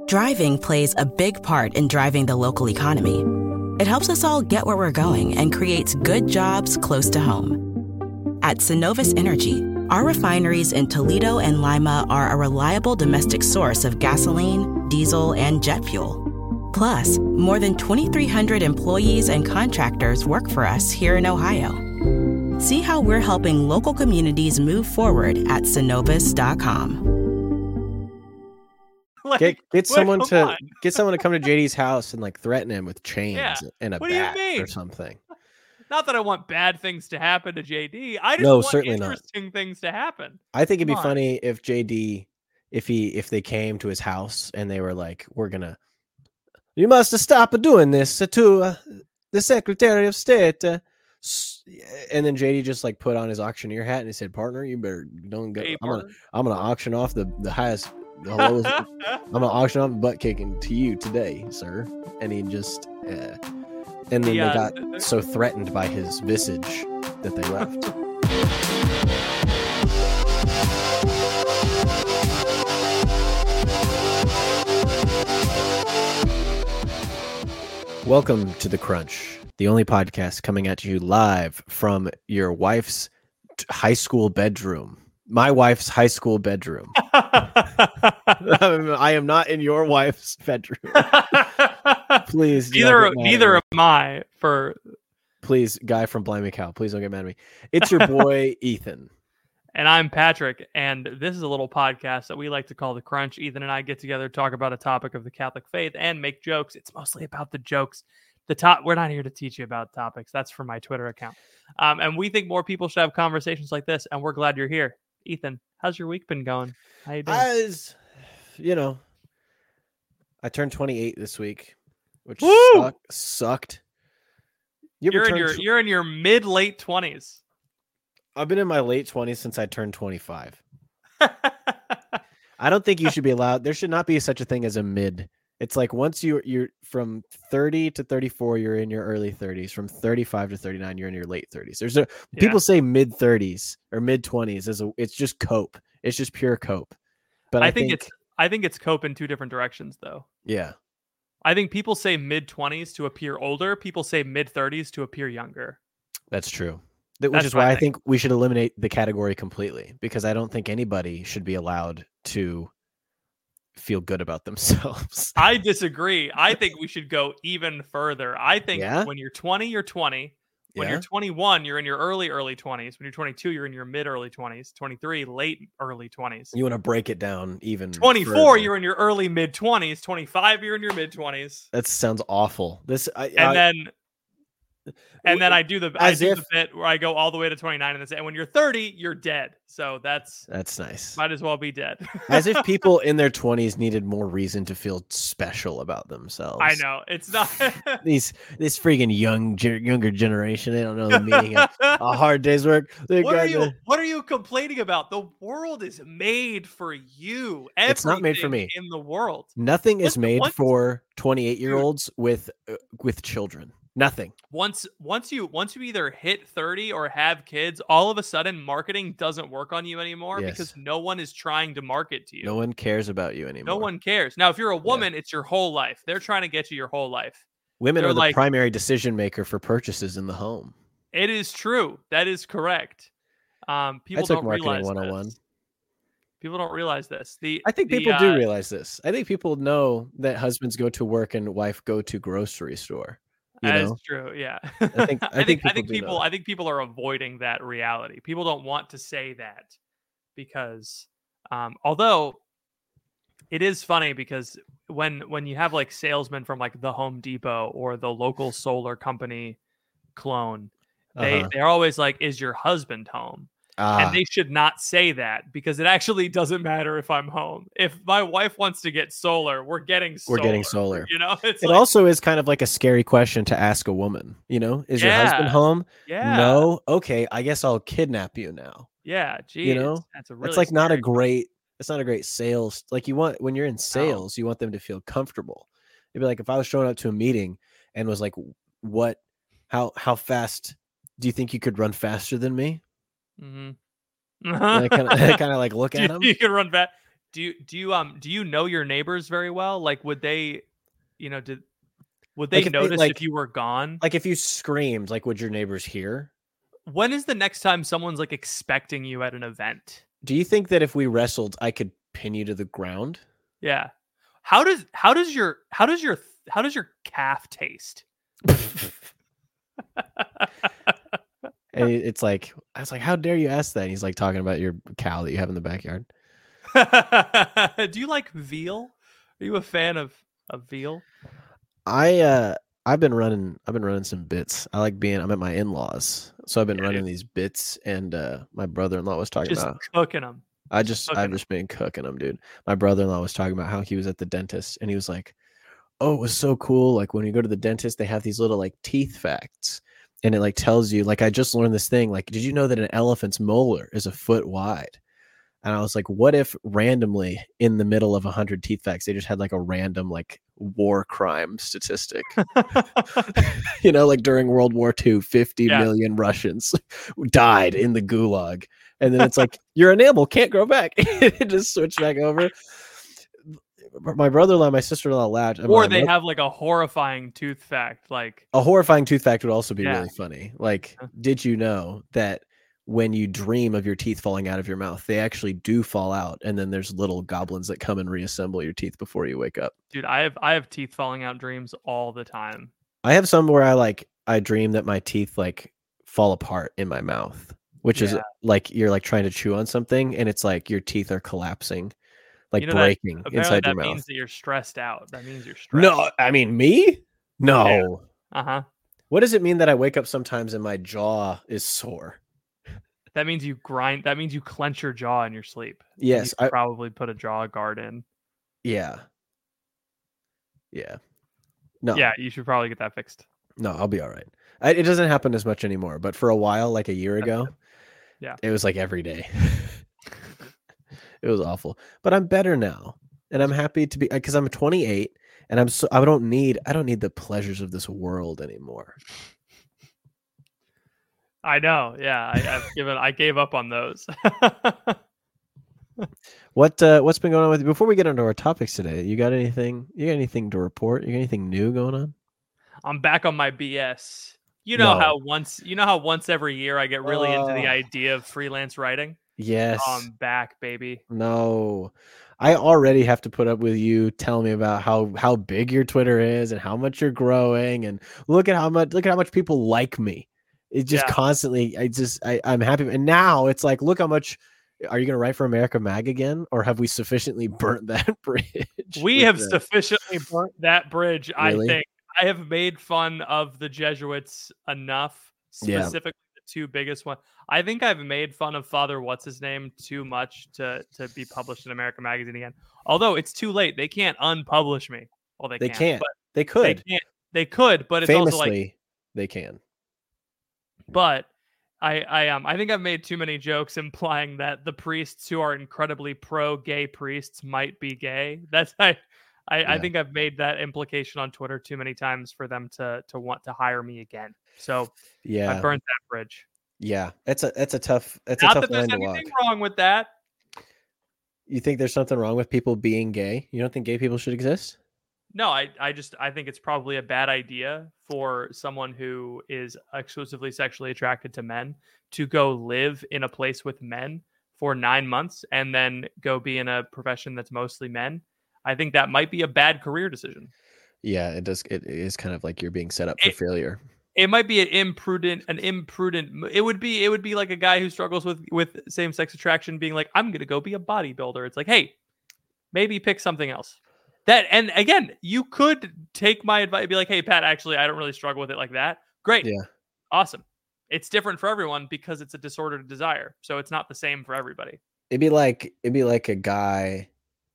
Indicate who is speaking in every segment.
Speaker 1: Driving plays a big part in driving the local economy. It helps us all get where we're going and creates good jobs close to home. At Synovus Energy, our refineries in Toledo and Lima are a reliable domestic source of gasoline, diesel, and jet fuel. Plus, more than 2,300 employees and contractors work for us here in Ohio. See how we're helping local communities move forward at Synovus.com.
Speaker 2: Get someone to come to JD's house and like threaten him with chains and a bat or something.
Speaker 3: Not that I want bad things to happen to JD. I just want interesting things to happen.
Speaker 2: I think it'd be funny if JD, if they came to his house and they were like, you must stop doing this to the Secretary of State. And then JD just like put on his auctioneer hat and he said, partner, you better don't go. I'm gonna auction off the highest. I'm gonna auction off the butt kicking to you today, sir. And he just and then they got so threatened by his visage that they left. Welcome to The Crunch, the only podcast coming at you live from your wife's high school bedroom. My wife's high school bedroom. I am not in your wife's bedroom. Please.
Speaker 3: Neither am I.
Speaker 2: Please, guy from Blimey Cow, please don't get mad at me. It's your boy, Ethan.
Speaker 3: And I'm Patrick, and this is a little podcast that we like to call The Crunch. Ethan and I get together, talk about a topic of the Catholic faith, and make jokes. It's mostly about the jokes. We're not here to teach you about topics. That's for my Twitter account. And we think more people should have conversations like this, and we're glad you're here. Ethan, how's your week been going? How you doing?
Speaker 2: I turned 28 this week, which sucked.
Speaker 3: You're in your mid-late 20s.
Speaker 2: I've been in my late 20s since I turned 25. I don't think you should be allowed. There should not be such a thing as a mid. It's like once you're from 30 to 34, you're in your early 30s. From 35 to 39, you're in your late 30s. People say mid 30s or mid 20s. It's just cope. It's just pure cope. But I think
Speaker 3: it's cope in two different directions, though.
Speaker 2: Yeah.
Speaker 3: I think people say mid 20s to appear older. People say mid 30s to appear younger.
Speaker 2: That's true. Which is why I think we should eliminate the category completely, because I don't think anybody should be allowed to feel good about themselves.
Speaker 3: I disagree. I think we should go even further. I think when you're 20, you're 20. When you're 21, you're in your early 20s. When you're 22, you're in your mid-early 20s. 23, late early 20s.
Speaker 2: You want to break it down even
Speaker 3: 24,
Speaker 2: further.
Speaker 3: You're in your early mid-20s. 25, you're in your mid-20s.
Speaker 2: That sounds awful.
Speaker 3: And then I do the bit where I go all the way to 29 and when you're 30, you're dead. So that's
Speaker 2: nice.
Speaker 3: Might as well be dead.
Speaker 2: As if people in their 20s needed more reason to feel special about themselves.
Speaker 3: I know. It's not
Speaker 2: this freaking younger generation. They don't know the meaning of a hard day's work.
Speaker 3: What are you complaining about? The world is made for you.
Speaker 2: It's not made for me.
Speaker 3: In the world.
Speaker 2: Nothing is made for 28-year-olds with children. Nothing.
Speaker 3: Once you either hit 30 or have kids, all of a sudden marketing doesn't work on you anymore because no one is trying to market to you.
Speaker 2: No one cares about you anymore.
Speaker 3: No one cares. Now, if you're a woman, it's your whole life. They're trying to get you your whole life.
Speaker 2: Women are the primary decision maker for purchases in the home.
Speaker 3: It is true. That is correct. People don't realize 101. This. People don't realize this. I
Speaker 2: think people do realize this. I think people know that husbands go to work and wife go to grocery store.
Speaker 3: That is true. Yeah. I think people are avoiding that reality. People don't want to say that because, although it is funny because when you have like salesmen from like the Home Depot or the local solar company clone, they're always like, "Is your husband home?" And they should not say that because it actually doesn't matter if I'm home. If my wife wants to get solar, we're getting solar. You know, it
Speaker 2: also is kind of like a scary question to ask a woman. You know, is your husband home?
Speaker 3: Yeah.
Speaker 2: No. Okay. I guess I'll kidnap you now.
Speaker 3: Yeah. Geez,
Speaker 2: you know, it's like not a great sales. Like when you're in sales, you want them to feel comfortable. It'd be like if I was showing up to a meeting and was like, how fast do you think you could run faster than me?
Speaker 3: Mm-hmm.
Speaker 2: I kind of like look at him.
Speaker 3: You can run back. Do you know your neighbors very well? Like, would they, would they notice if you were gone?
Speaker 2: Like if you screamed, like would your neighbors hear?
Speaker 3: When is the next time someone's like expecting you at an event?
Speaker 2: Do you think that if we wrestled, I could pin you to the ground?
Speaker 3: Yeah. How does your calf taste?
Speaker 2: And it's like, I was like, how dare you ask that? And he's like talking about your cow that you have in the backyard.
Speaker 3: Do you like veal? Are you a fan of veal?
Speaker 2: I've been running some bits. I'm at my in-laws, so I've been running these bits, and my brother-in-law was talking about
Speaker 3: cooking them.
Speaker 2: I've just been cooking them, dude. My brother-in-law was talking about how he was at the dentist, and he was like, "Oh, it was so cool! Like when you go to the dentist, they have these little like teeth facts, and it like tells you, like I just learned this thing. Like, did you know that an elephant's molar is a foot wide?" And I was like, what if randomly in the middle of 100 teeth facts, they just had like a random like war crime statistic? Like during World War II, 50 million Russians died in the gulag. And then it's like, your enamel can't grow back. It just switched back over. My brother-in-law, my sister-in-law laughed.
Speaker 3: Or they have like a horrifying tooth fact. Like
Speaker 2: a horrifying tooth fact would also be really funny. Like, did you know that when you dream of your teeth falling out of your mouth, they actually do fall out, and then there's little goblins that come and reassemble your teeth before you wake up?
Speaker 3: Dude, I have teeth falling out dreams all the time.
Speaker 2: I have some where I dream that my teeth like fall apart in my mouth, which is like you're like trying to chew on something, and it's like your teeth are collapsing, like breaking inside your mouth. That
Speaker 3: means that you're stressed out. That means you're stressed.
Speaker 2: No, I mean me? No.
Speaker 3: Yeah.
Speaker 2: What does it mean that I wake up sometimes and my jaw is sore?
Speaker 3: That means you grind. That means you clench your jaw in your sleep.
Speaker 2: Yes,
Speaker 3: I probably put a jaw guard in.
Speaker 2: Yeah. Yeah. No.
Speaker 3: Yeah, you should probably get that fixed.
Speaker 2: No, I'll be all right. It doesn't happen as much anymore, but for a while, like a year ago, it was like every day. It was awful, but I'm better now, and I'm happy to be, because I'm 28, and I don't need the pleasures of this world anymore.
Speaker 3: I know. Yeah, I gave up on those.
Speaker 2: What's been going on with you? Before we get into our topics today, you got anything to report? You got anything new going on?
Speaker 3: I'm back on my BS. How once every year I get really into the idea of freelance writing?
Speaker 2: Yes.
Speaker 3: I'm back, baby.
Speaker 2: No. I already have to put up with you telling me about how big your Twitter is and how much you're growing, and look at how much people like me. It just constantly, I'm happy. And now it's like, look how much. Are you going to write for America Mag again, or have we sufficiently burnt that bridge?
Speaker 3: We have sufficiently burnt that bridge. Really? I think I have made fun of the Jesuits enough, specifically the two biggest ones. I think I've made fun of Father What's-His-Name too much to be published in America Magazine again. Although it's too late. They can't unpublish me. Well, they can't. But
Speaker 2: they could.
Speaker 3: They could, but it's
Speaker 2: famously,
Speaker 3: also like
Speaker 2: they can.
Speaker 3: But I think I've made too many jokes implying that the priests who are incredibly pro-gay priests might be gay. I think I've made that implication on Twitter too many times for them to want to hire me again. So I burned that bridge.
Speaker 2: Yeah, it's a tough line to walk.
Speaker 3: Not that there's anything wrong with that.
Speaker 2: You think there's something wrong with people being gay? You don't think gay people should exist?
Speaker 3: No, I think it's probably a bad idea for someone who is exclusively sexually attracted to men to go live in a place with men for 9 months and then go be in a profession that's mostly men. I think that might be a bad career decision.
Speaker 2: Yeah, it does. It is kind of like you're being set up for failure.
Speaker 3: It might be an imprudent. It would be like a guy who struggles with same-sex attraction being like, I'm going to go be a bodybuilder. It's like, hey, maybe pick something else. And again, you could take my advice and be like, hey, Pat, actually, I don't really struggle with it like that. Great. Yeah. Awesome. It's different for everyone because it's a disordered desire. So it's not the same for everybody.
Speaker 2: It'd be like a guy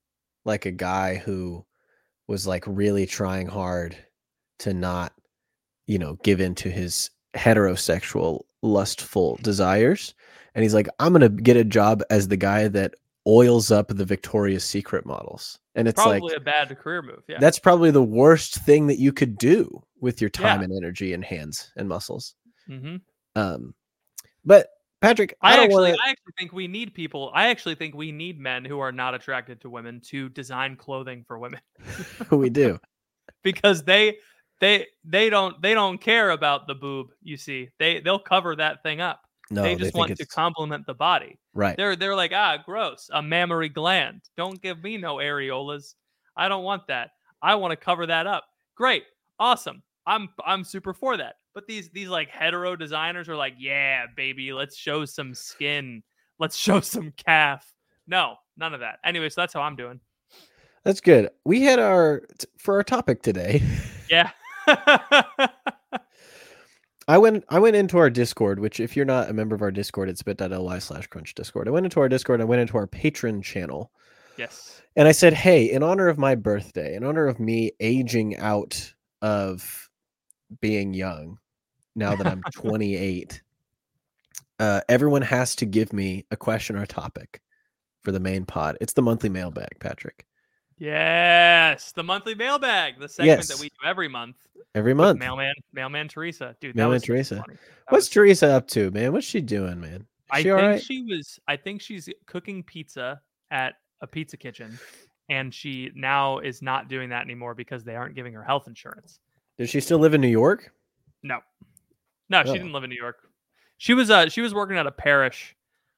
Speaker 2: who was like really trying hard to not, give in to his heterosexual lustful desires. And he's like, I'm going to get a job as the guy that oils up the Victoria's Secret models. And it's
Speaker 3: probably a bad career move. Yeah.
Speaker 2: That's probably the worst thing that you could do with your time and energy and hands and muscles.
Speaker 3: Mm-hmm.
Speaker 2: But Patrick,
Speaker 3: I actually think we need people. I actually think we need men who are not attracted to women to design clothing for women.
Speaker 2: We do.
Speaker 3: Because they don't care about the boob, you see. They'll cover that thing up.
Speaker 2: No,
Speaker 3: they just want to complement the body.
Speaker 2: Right.
Speaker 3: They're like, gross, a mammary gland. Don't give me no areolas. I don't want that. I want to cover that up. Great. Awesome. I'm super for that. But these like hetero designers are like, yeah, baby, let's show some skin. Let's show some calf. No, none of that. Anyway, so that's how I'm doing.
Speaker 2: That's good. We had for our topic today.
Speaker 3: Yeah.
Speaker 2: I went into our Discord, which if you're not a member of our Discord, it's bit.ly/crunch Discord. I went into our Discord. I went into our Patreon channel.
Speaker 3: Yes.
Speaker 2: And I said, hey, in honor of my birthday, in honor of me aging out of being young, now that I'm 28, everyone has to give me a question or a topic for the main pod. It's the monthly mailbag, Patrick.
Speaker 3: Yes, the monthly mailbag, the segment that we do every month.
Speaker 2: Every month.
Speaker 3: Mailman Teresa. Dude,
Speaker 2: Mailman Teresa. What's Teresa up to, man? What's she doing, man?
Speaker 3: I think she's cooking pizza at a pizza kitchen, and she now is not doing that anymore because they aren't giving her health insurance.
Speaker 2: Does she still live in New York?
Speaker 3: No, she didn't live in New York. She was working at a parish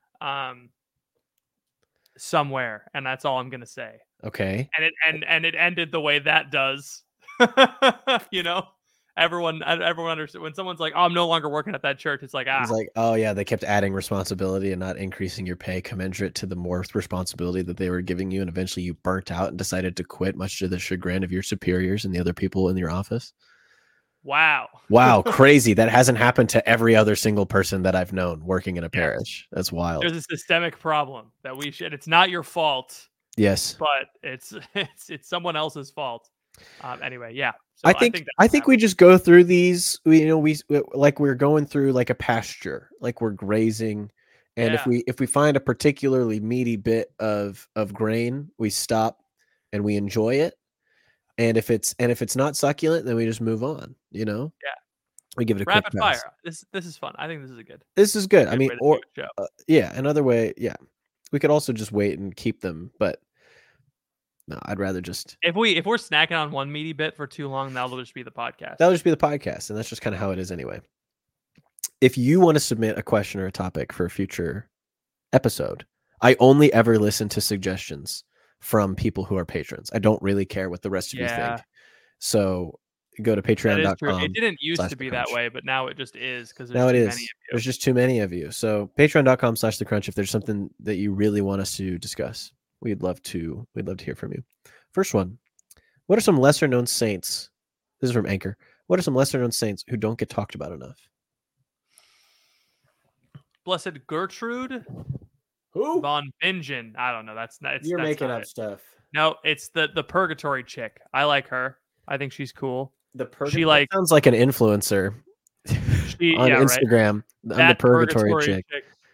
Speaker 3: somewhere, and that's all I'm gonna say.
Speaker 2: Okay.
Speaker 3: And it ended the way that does. You know, everyone understands when someone's like, "Oh, I'm no longer working at that church." It's like,
Speaker 2: It's like, oh yeah, they kept adding responsibility and not increasing your pay commensurate to the more responsibility that they were giving you, and eventually you burnt out and decided to quit, much to the chagrin of your superiors and the other people in your office.
Speaker 3: Wow,
Speaker 2: crazy. That hasn't happened to every other single person that I've known working in a parish. That's wild.
Speaker 3: There's a systemic problem that we should. It's not your fault.
Speaker 2: Yes,
Speaker 3: but it's someone else's fault. Anyway, yeah. So
Speaker 2: I think we just go through these. We like we're going through like a pasture, like we're grazing, and if we find a particularly meaty bit of grain, we stop and we enjoy it. And if it's not succulent, then we just move on. You know.
Speaker 3: Yeah.
Speaker 2: We give it a
Speaker 3: rapid
Speaker 2: quick pass.
Speaker 3: fire. This is fun. I think this is good.
Speaker 2: This is good. I mean, or another way. Yeah. We could also just wait and keep them, but no, I'd rather just
Speaker 3: if we're snacking on one meaty bit for too long, that'll just be the podcast.
Speaker 2: That'll just be the podcast, and that's just kind of how it is anyway. If you want to submit a question or a topic for a future episode, I only ever listen to suggestions from people who are patrons. I don't really care what the rest of you think. So go to patreon.com.
Speaker 3: It didn't used to be that way, but now it just is because
Speaker 2: now it is. There's just too many of you. So patreon.com/thecrunch. If there's something that you really want us to discuss, we'd love to hear from you. First one. What are some lesser known saints? This is from Anchor. What are some lesser known saints who don't get talked about enough?
Speaker 3: Blessed Gertrude.
Speaker 2: Who?
Speaker 3: Von Bingen. I don't know.
Speaker 2: You're making up stuff.
Speaker 3: No, it's the purgatory chick. I like her. I think she's cool.
Speaker 2: She sounds like an influencer on Instagram. Right? I'm the purgatory chick.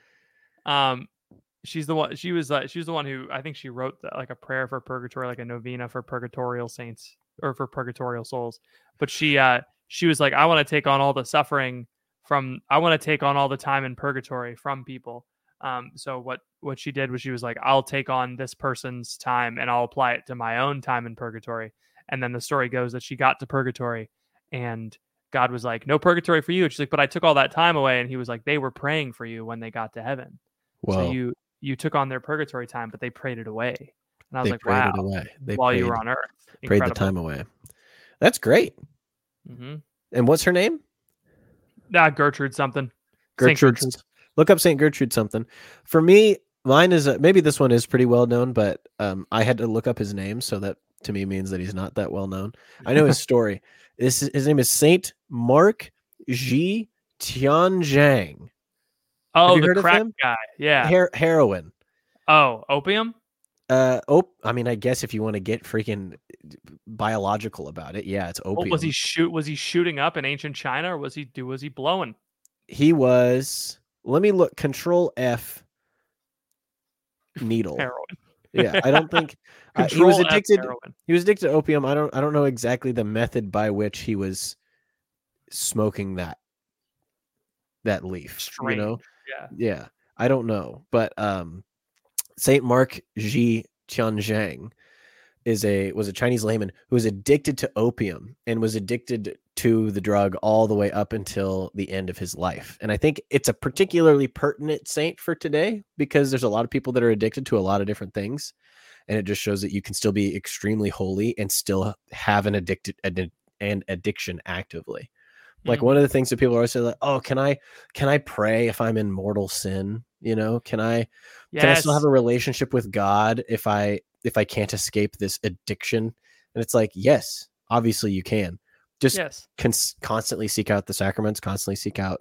Speaker 3: She's the one. She was the one who I think she wrote like a prayer for purgatory, like a novena for purgatorial saints or for purgatorial souls. But she was like, I want to take on all the suffering I want to take on all the time in purgatory from people. So what she did was she was like, I'll take on this person's time and I'll apply it to my own time in purgatory. And then the story goes that she got to purgatory and God was like, no purgatory for you. And she's like, but I took all that time away. And he was like, they were praying for you when they got to heaven.
Speaker 2: Whoa.
Speaker 3: So you took on their purgatory time, but they prayed it away. And I was like, wow, while you were on earth.
Speaker 2: Prayed the time away. That's great.
Speaker 3: Mm-hmm.
Speaker 2: And what's her name?
Speaker 3: Gertrude something.
Speaker 2: Gertrude. Look up St. Gertrude something. For me, mine is maybe this one is pretty well known, but I had to look up his name, so that to me means that he's not that well known. I know his story. His name is Saint Mark Ji Tianzhang.
Speaker 3: Oh, the crack guy. Yeah.
Speaker 2: Heroin.
Speaker 3: Oh, opium?
Speaker 2: I mean, I guess if you want to get freaking biological about it, yeah, it's opium.
Speaker 3: Was he shooting up in ancient China, or was he blowing?
Speaker 2: He was. Let me look. Control F. Needle.
Speaker 3: Heroin.
Speaker 2: Yeah, I don't think he was addicted. He was addicted to opium. I don't know exactly the method by which he was smoking that leaf.
Speaker 3: Strange.
Speaker 2: You know, Yeah. I don't know. But Saint Mark Ji Tianzhang was a Chinese layman who was addicted to opium and was addicted to the drug all the way up until the end of his life. And I think it's a particularly pertinent saint for today because there's a lot of people that are addicted to a lot of different things. And it just shows that you can still be extremely holy and still have an addiction actively. Like one of the things that people always say, like, oh, can I pray if I'm in mortal sin? You know, can I still have a relationship with God if I can't escape this addiction? And it's like, yes, obviously you can. Just constantly seek out the sacraments, constantly seek out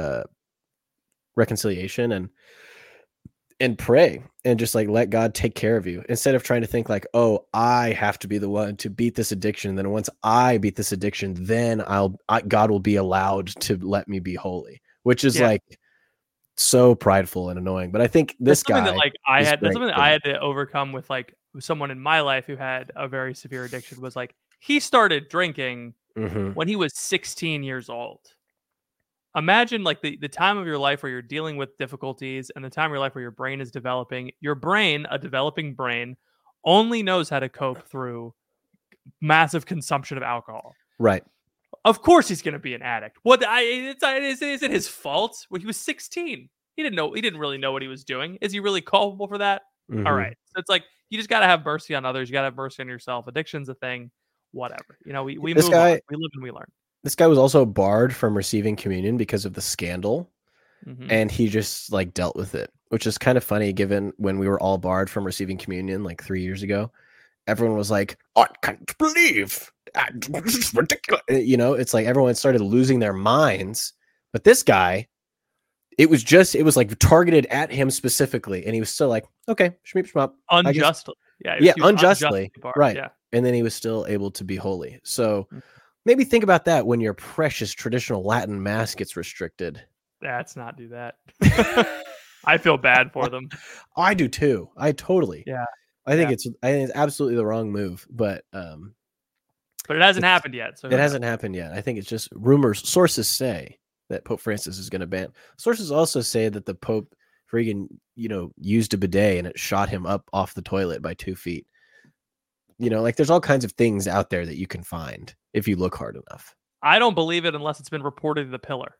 Speaker 2: reconciliation and pray and just like let God take care of you instead of trying to think like, oh, I have to be the one to beat this addiction. Then once I beat this addiction, then God will be allowed to let me be holy, which is like so prideful and annoying. But I think this guy
Speaker 3: that's something that I had to overcome with like someone in my life who had a very severe addiction. Was like he started drinking when he was 16 years old. Imagine like the time of your life where you're dealing with difficulties and the time of your life where your brain is developing. Your brain, a developing brain, only knows how to cope through massive consumption of alcohol.
Speaker 2: Right.
Speaker 3: Of course he's going to be an addict. Is it his fault? When he was 16, he didn't really know what he was doing. Is he really culpable for that? All right. So it's like, you just got to have mercy on others. You got to have mercy on yourself. Addiction's a thing, whatever. You know, we move on. We live and we learn.
Speaker 2: This guy was also barred from receiving communion because of the scandal, and he just like dealt with it, which is kind of funny given when we were all barred from receiving communion like 3 years ago. Everyone was like, I can't believe this is ridiculous. You know, it's like everyone started losing their minds. But this guy, it was like targeted at him specifically, and he was still like, okay, shmeep shmop.
Speaker 3: Unjustly.
Speaker 2: Unjustly. Right. Yeah. And then he was still able to be holy. So maybe think about that when your precious traditional Latin mass gets restricted.
Speaker 3: Let's not do that. I feel bad for them.
Speaker 2: I do too. I totally.
Speaker 3: Yeah.
Speaker 2: I think it's absolutely the wrong move, but
Speaker 3: it hasn't happened yet. So
Speaker 2: it hasn't happened yet. I think it's just rumors. Sources say that Pope Francis is going to ban. Sources also say that the Pope freaking, used a bidet and it shot him up off the toilet by 2 feet. Like there's all kinds of things out there that you can find if you look hard enough.
Speaker 3: I don't believe it unless it's been reported in the Pillar.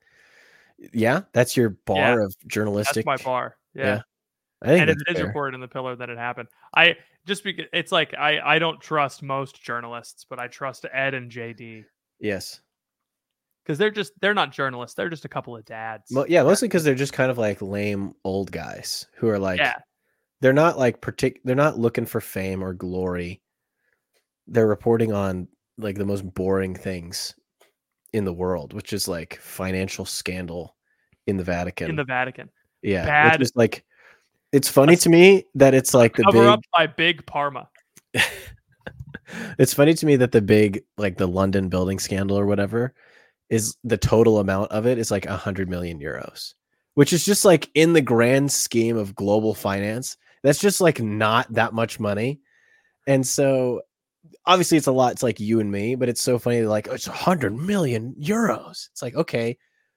Speaker 2: Yeah, that's your bar of journalistic.
Speaker 3: That's my bar. Yeah.
Speaker 2: I think
Speaker 3: and if it is reported in the Pillar that it happened, it's like I don't trust most journalists, but I trust Ed and JD.
Speaker 2: Yes.
Speaker 3: Because they're not journalists. They're just a couple of dads.
Speaker 2: Well, yeah, mostly because they're just kind of like lame old guys who are like, they're not like they're not looking for fame or glory. They're reporting on like the most boring things in the world, which is like financial scandal in the Vatican. Yeah.
Speaker 3: Bad.
Speaker 2: Which is like, it's funny to me that it's like the
Speaker 3: cover up by Big Parma.
Speaker 2: It's funny to me that the big, like the London building scandal or whatever, is the total amount of it is like 100 million euros, which is just like in the grand scheme of global finance, that's just like not that much money. And so obviously it's a lot. It's like you and me, but it's so funny. Like, oh, it's 100 million euros. It's like, okay,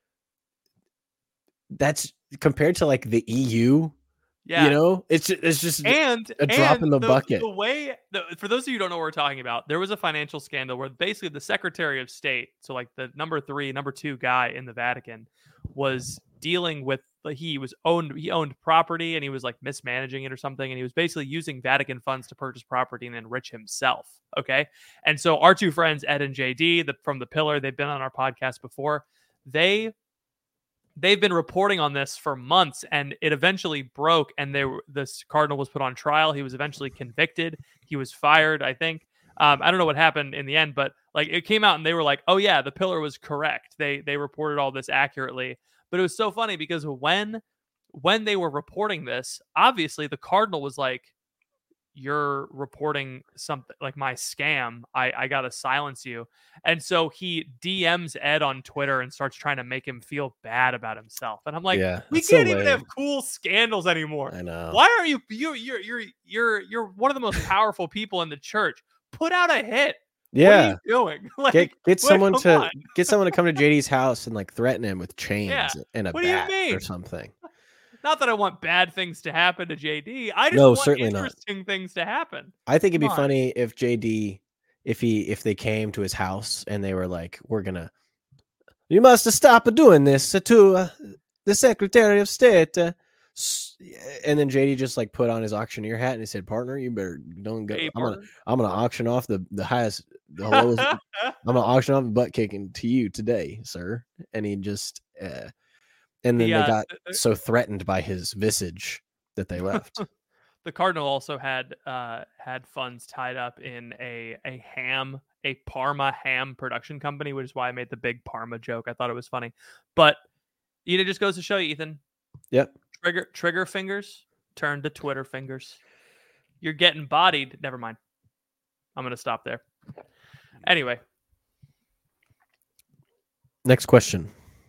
Speaker 2: that's compared to like the EU. Yeah, it's just a drop in the bucket.
Speaker 3: For those of you who don't know what we're talking about, there was a financial scandal where basically the Secretary of State, so like the number 2 guy in the Vatican, was dealing with he owned property and he was like mismanaging it or something, and he was basically using Vatican funds to purchase property and enrich himself. Okay, and so our two friends Ed and JD from the Pillar, they've been on our podcast before. They've been reporting on this for months, and it eventually broke, and this cardinal was put on trial. He was eventually convicted. He was fired, I think. I don't know what happened in the end, but like it came out and they were like, oh yeah, the Pillar was correct. They reported all this accurately. But it was so funny because when they were reporting this, obviously the cardinal was like, you're reporting something like my scam. I got to silence you. And so he DMs Ed on Twitter and starts trying to make him feel bad about himself. And I'm like, we can't even have cool scandals anymore.
Speaker 2: I know.
Speaker 3: Why are you're one of the most powerful people in the church. Put out a hit.
Speaker 2: Yeah.
Speaker 3: What are you doing?
Speaker 2: Like, get someone to come to JD's house and like threaten him with chains and a bat or something.
Speaker 3: Not that I want bad things to happen to JD. I just want interesting things to happen.
Speaker 2: I think it'd be funny if JD, if they came to his house and they were like, you must stop doing this to the Secretary of State. And then JD just like put on his auctioneer hat and he said, "Partner, you better don't go. I'm gonna auction off the lowest. I'm gonna auction off butt kicking to you today, sir." And he just and then they got so threatened by his visage that they left.
Speaker 3: The Cardinal also had funds tied up in a Parma ham production company, which is why I made the big Parma joke. I thought it was funny, but it just goes to show you, Ethan.
Speaker 2: Yep.
Speaker 3: Trigger fingers turn to Twitter fingers. You're getting bodied. Never mind. I'm going to stop there. Anyway.
Speaker 2: Next question.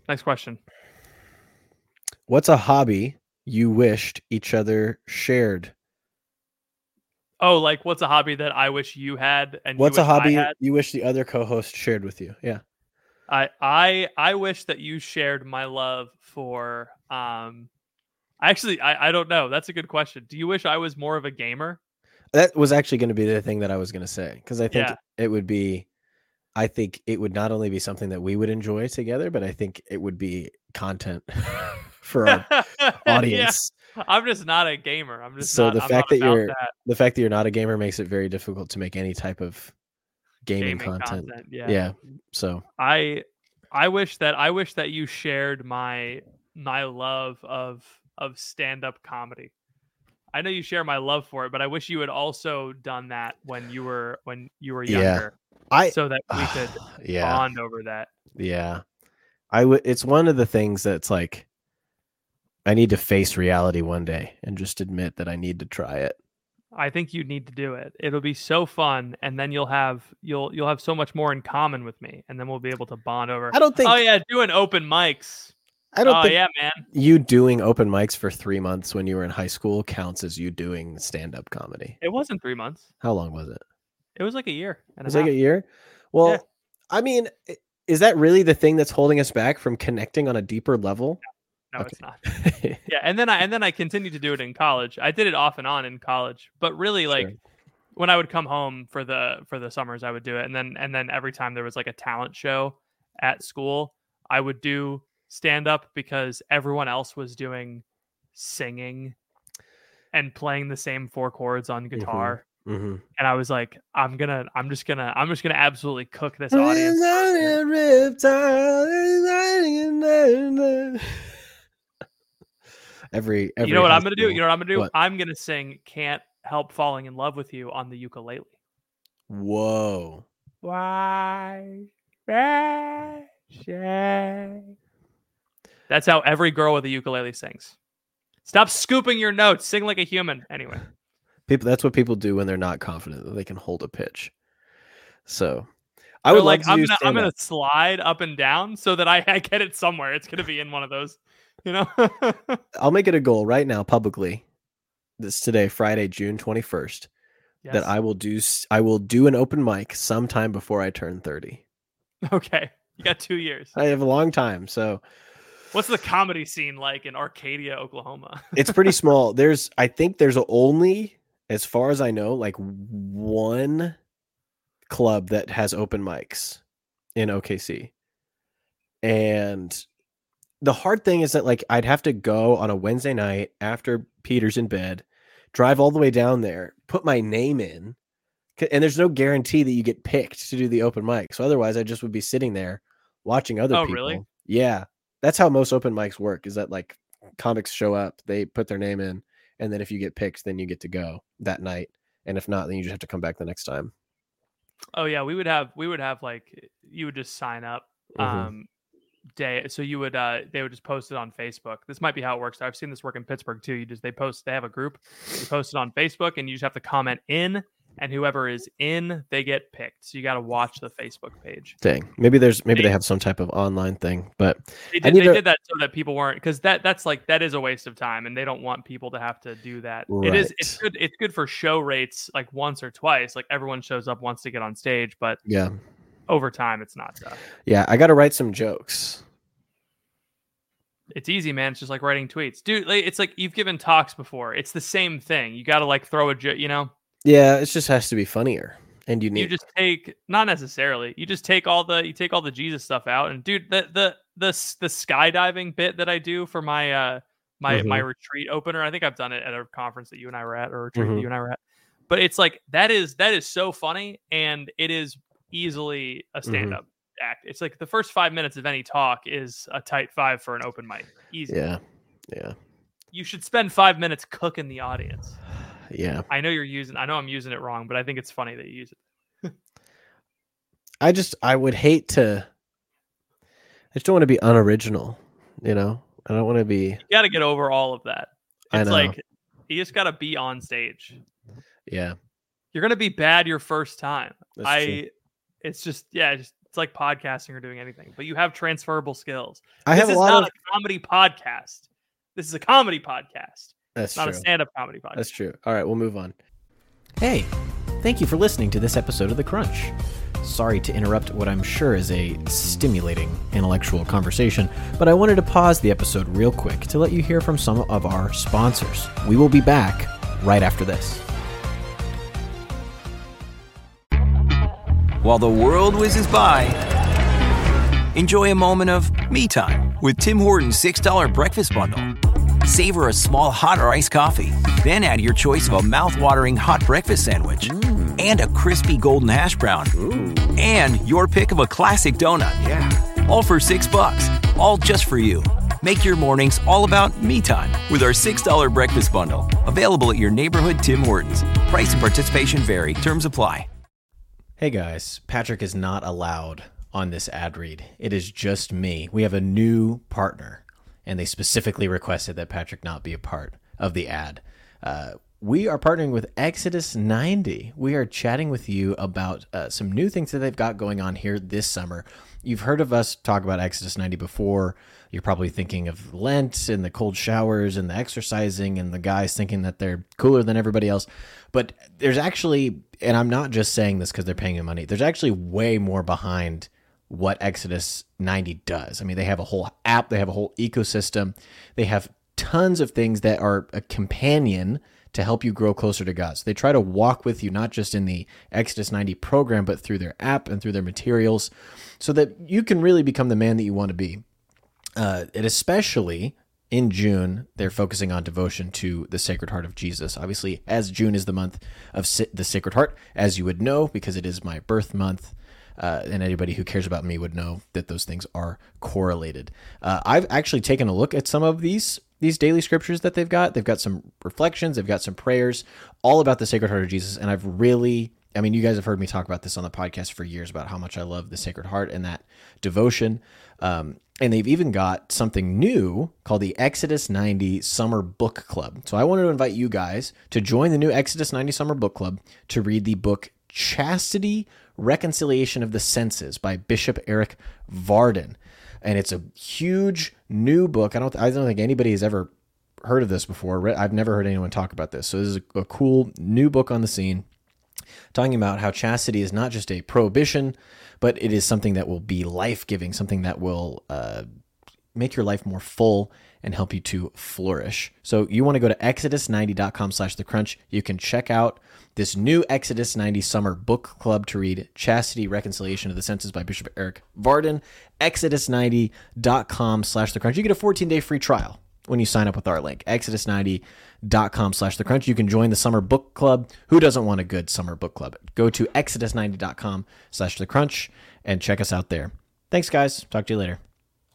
Speaker 2: What's a hobby you wished each other shared?
Speaker 3: Oh, like what's a hobby that I wish you had? And
Speaker 2: what's a hobby you wish the other co-host shared with you? Yeah.
Speaker 3: I wish that you shared my love for actually, I don't know. That's a good question. Do you wish I was more of a gamer?
Speaker 2: That was actually going to be the thing that I was going to say, because I think it would be, I think it would not only be something that we would enjoy together, but I think it would be content for our audience.
Speaker 3: Yeah. I'm just not a gamer. I'm just
Speaker 2: so the fact that you're not a gamer makes it very difficult to make any type of gaming content. Yeah. So
Speaker 3: I wish that you shared my love of stand-up comedy. I know you share my love for it, but I wish you had also done that when you were younger, so that we could bond over that.
Speaker 2: Yeah, it's one of the things that's like, I need to face reality one day and just admit that I need to try it.
Speaker 3: I think you need to do it. It'll be so fun, and then you'll have so much more in common with me, and then we'll be able to bond over.
Speaker 2: I don't think.
Speaker 3: Oh yeah, doing open mics.
Speaker 2: I don't think.
Speaker 3: Yeah, man.
Speaker 2: You doing open mics for 3 months when you were in high school counts as you doing stand-up comedy.
Speaker 3: It wasn't 3 months.
Speaker 2: How long was it?
Speaker 3: It was like a year.
Speaker 2: It was like a year. Well, yeah. I mean, is that really the thing that's holding us back from connecting on a deeper level?
Speaker 3: No, okay. It's not. Yeah, and then I continued to do it in college. I did it off and on in college, but really, like, when I would come home for the summers, I would do it, and then every time there was like a talent show at school, I would do stand up because everyone else was doing singing and playing the same 4 chords on guitar.
Speaker 2: Mm-hmm.
Speaker 3: And I was like, I'm just gonna absolutely cook this audience.
Speaker 2: Every
Speaker 3: you know what I'm gonna do? You know what I'm gonna do? What? I'm gonna sing "Can't Help Falling in Love with You" on the ukulele.
Speaker 2: Whoa!
Speaker 3: Why? That's how every girl with a ukulele sings. Stop scooping your notes. Sing like a human. Anyway.
Speaker 2: That's what people do when they're not confident that they can hold a pitch. So I would like
Speaker 3: I'm gonna slide up and down so that I get it somewhere. It's gonna be in one of those, you know.
Speaker 2: I'll make it a goal right now publicly. This today, Friday, June 21st, that I will do an open mic sometime before I turn 30.
Speaker 3: Okay. You got 2 years.
Speaker 2: I have a long time. So
Speaker 3: what's the comedy scene like in Arcadia, Oklahoma?
Speaker 2: It's pretty small. I think there's only, as far as I know, like one club that has open mics in OKC. And the hard thing is that, like, I'd have to go on a Wednesday night after Peter's in bed, drive all the way down there, put my name in, and there's no guarantee that you get picked to do the open mic. So otherwise I just would be sitting there watching other people.
Speaker 3: Really?
Speaker 2: Yeah. That's how most open mics work, is that like comics show up, they put their name in, and then if you get picked, then you get to go that night. And if not, then you just have to come back the next time.
Speaker 3: Oh yeah. We would have like, you would just sign up day. So you would, they would just post it on Facebook. This might be how it works. I've seen this work in Pittsburgh too. They have a group, you post it on Facebook, and you just have to comment in and whoever is in, they get picked. So you got to watch the Facebook page.
Speaker 2: Dang, maybe they have some type of online thing, but
Speaker 3: they did that so that people weren't, because that is a waste of time, and they don't want people to have to do that. Right. It's good for show rates, like once or twice, like everyone shows up wants to get on stage, but
Speaker 2: yeah,
Speaker 3: over time it's not.
Speaker 2: Yeah, I got to write some jokes.
Speaker 3: It's easy, man. It's just like writing tweets, dude. It's like you've given talks before. It's the same thing. You got to like throw a joke, you know.
Speaker 2: Yeah, it just has to be funnier and unique.
Speaker 3: You just take, not necessarily. You just take all the Jesus stuff out, and dude, the skydiving bit that I do for my my retreat opener. I think I've done it at a conference that you and I were at, or a retreat that you and I were at. But it's like that is so funny, and it is easily a stand-up act. It's like the first 5 minutes of any talk is a tight 5 for an open mic. Easy.
Speaker 2: Yeah.
Speaker 3: You should spend 5 minutes cooking the audience.
Speaker 2: Yeah.
Speaker 3: I know I'm using it wrong, but I think it's funny that you use it.
Speaker 2: I just don't want to be unoriginal, you know? I don't want to be.
Speaker 3: You got to get over all of that. It's like, you just got to be on stage.
Speaker 2: Yeah.
Speaker 3: You're going to be bad your first time.
Speaker 2: It's
Speaker 3: just, it's like podcasting or doing anything, but you have transferable skills.
Speaker 2: This is not
Speaker 3: a comedy podcast. This is a comedy podcast.
Speaker 2: That's
Speaker 3: not
Speaker 2: true.
Speaker 3: A stand-up comedy podcast.
Speaker 2: That's true. All right, we'll move on.
Speaker 4: Hey, thank you for listening to this episode of The Crunch. Sorry to interrupt what I'm sure is a stimulating intellectual conversation, but I wanted to pause the episode real quick to let you hear from some of our sponsors. We will be back right after this.
Speaker 5: While the world whizzes by, enjoy a moment of me time with Tim Hortons $6 breakfast bundle. Savor a small hot or iced coffee, then add your choice of a mouth-watering hot breakfast sandwich and a crispy golden hash brown.
Speaker 6: Ooh.
Speaker 5: And your pick of a classic donut.
Speaker 6: Yeah.
Speaker 5: All for $6, all just for you. Make your mornings all about me time with our $6 breakfast bundle. Available at your neighborhood Tim Hortons. Price and participation vary. Terms apply.
Speaker 4: Hey guys, Patrick is not allowed on this ad read. It is just me. We have a new partner, and they specifically requested that Patrick not be a part of the ad. We are partnering with Exodus 90. We are chatting with you about some new things that they've got going on here this summer. You've heard of us talk about Exodus 90 before. You're probably thinking of Lent and the cold showers and the exercising and the guys thinking that they're cooler than everybody else. But there's actually, and I'm not just saying this because they're paying you money, there's actually way more behind what Exodus 90 does. I mean, they have a whole app, they have a whole ecosystem, they have tons of things that are a companion to help you grow closer to God. So they try to walk with you, not just in the Exodus 90 program, but through their app and through their materials so that you can really become the man that you want to be. And especially in June, they're focusing on devotion to the Sacred Heart of Jesus. Obviously, as June is the month of the Sacred Heart, as you would know, because it is my birth month, and anybody who cares about me would know that those things are correlated. I've actually taken a look at some of these daily scriptures that they've got. They've got some reflections, they've got some prayers, all about the Sacred Heart of Jesus. And you guys have heard me talk about this on the podcast for years about how much I love the Sacred Heart and that devotion. And they've even got something new called the Exodus 90 Summer Book Club. So I wanted to invite you guys to join the new Exodus 90 Summer Book Club to read the book Chastity, Reconciliation of the Senses by Bishop Eric Varden. And it's a huge new book. I don't think anybody has ever heard of this before. I've never heard anyone talk about this. So this is a cool new book on the scene, talking about how chastity is not just a prohibition, but it is something that will be life-giving, something that will make your life more full and help you to flourish. So you want to go to exodus90.com/thecrunch. You can check out this new Exodus 90 Summer Book Club to read Chastity, Reconciliation of the Senses by Bishop Eric Varden. Exodus90.com/thecrunch. You get a 14-day free trial when you sign up with our link, exodus90.com/thecrunch. You can join the summer book club. Who doesn't want a good summer book club? Go to exodus90.com/thecrunch and check us out there. Thanks, guys. Talk to you later.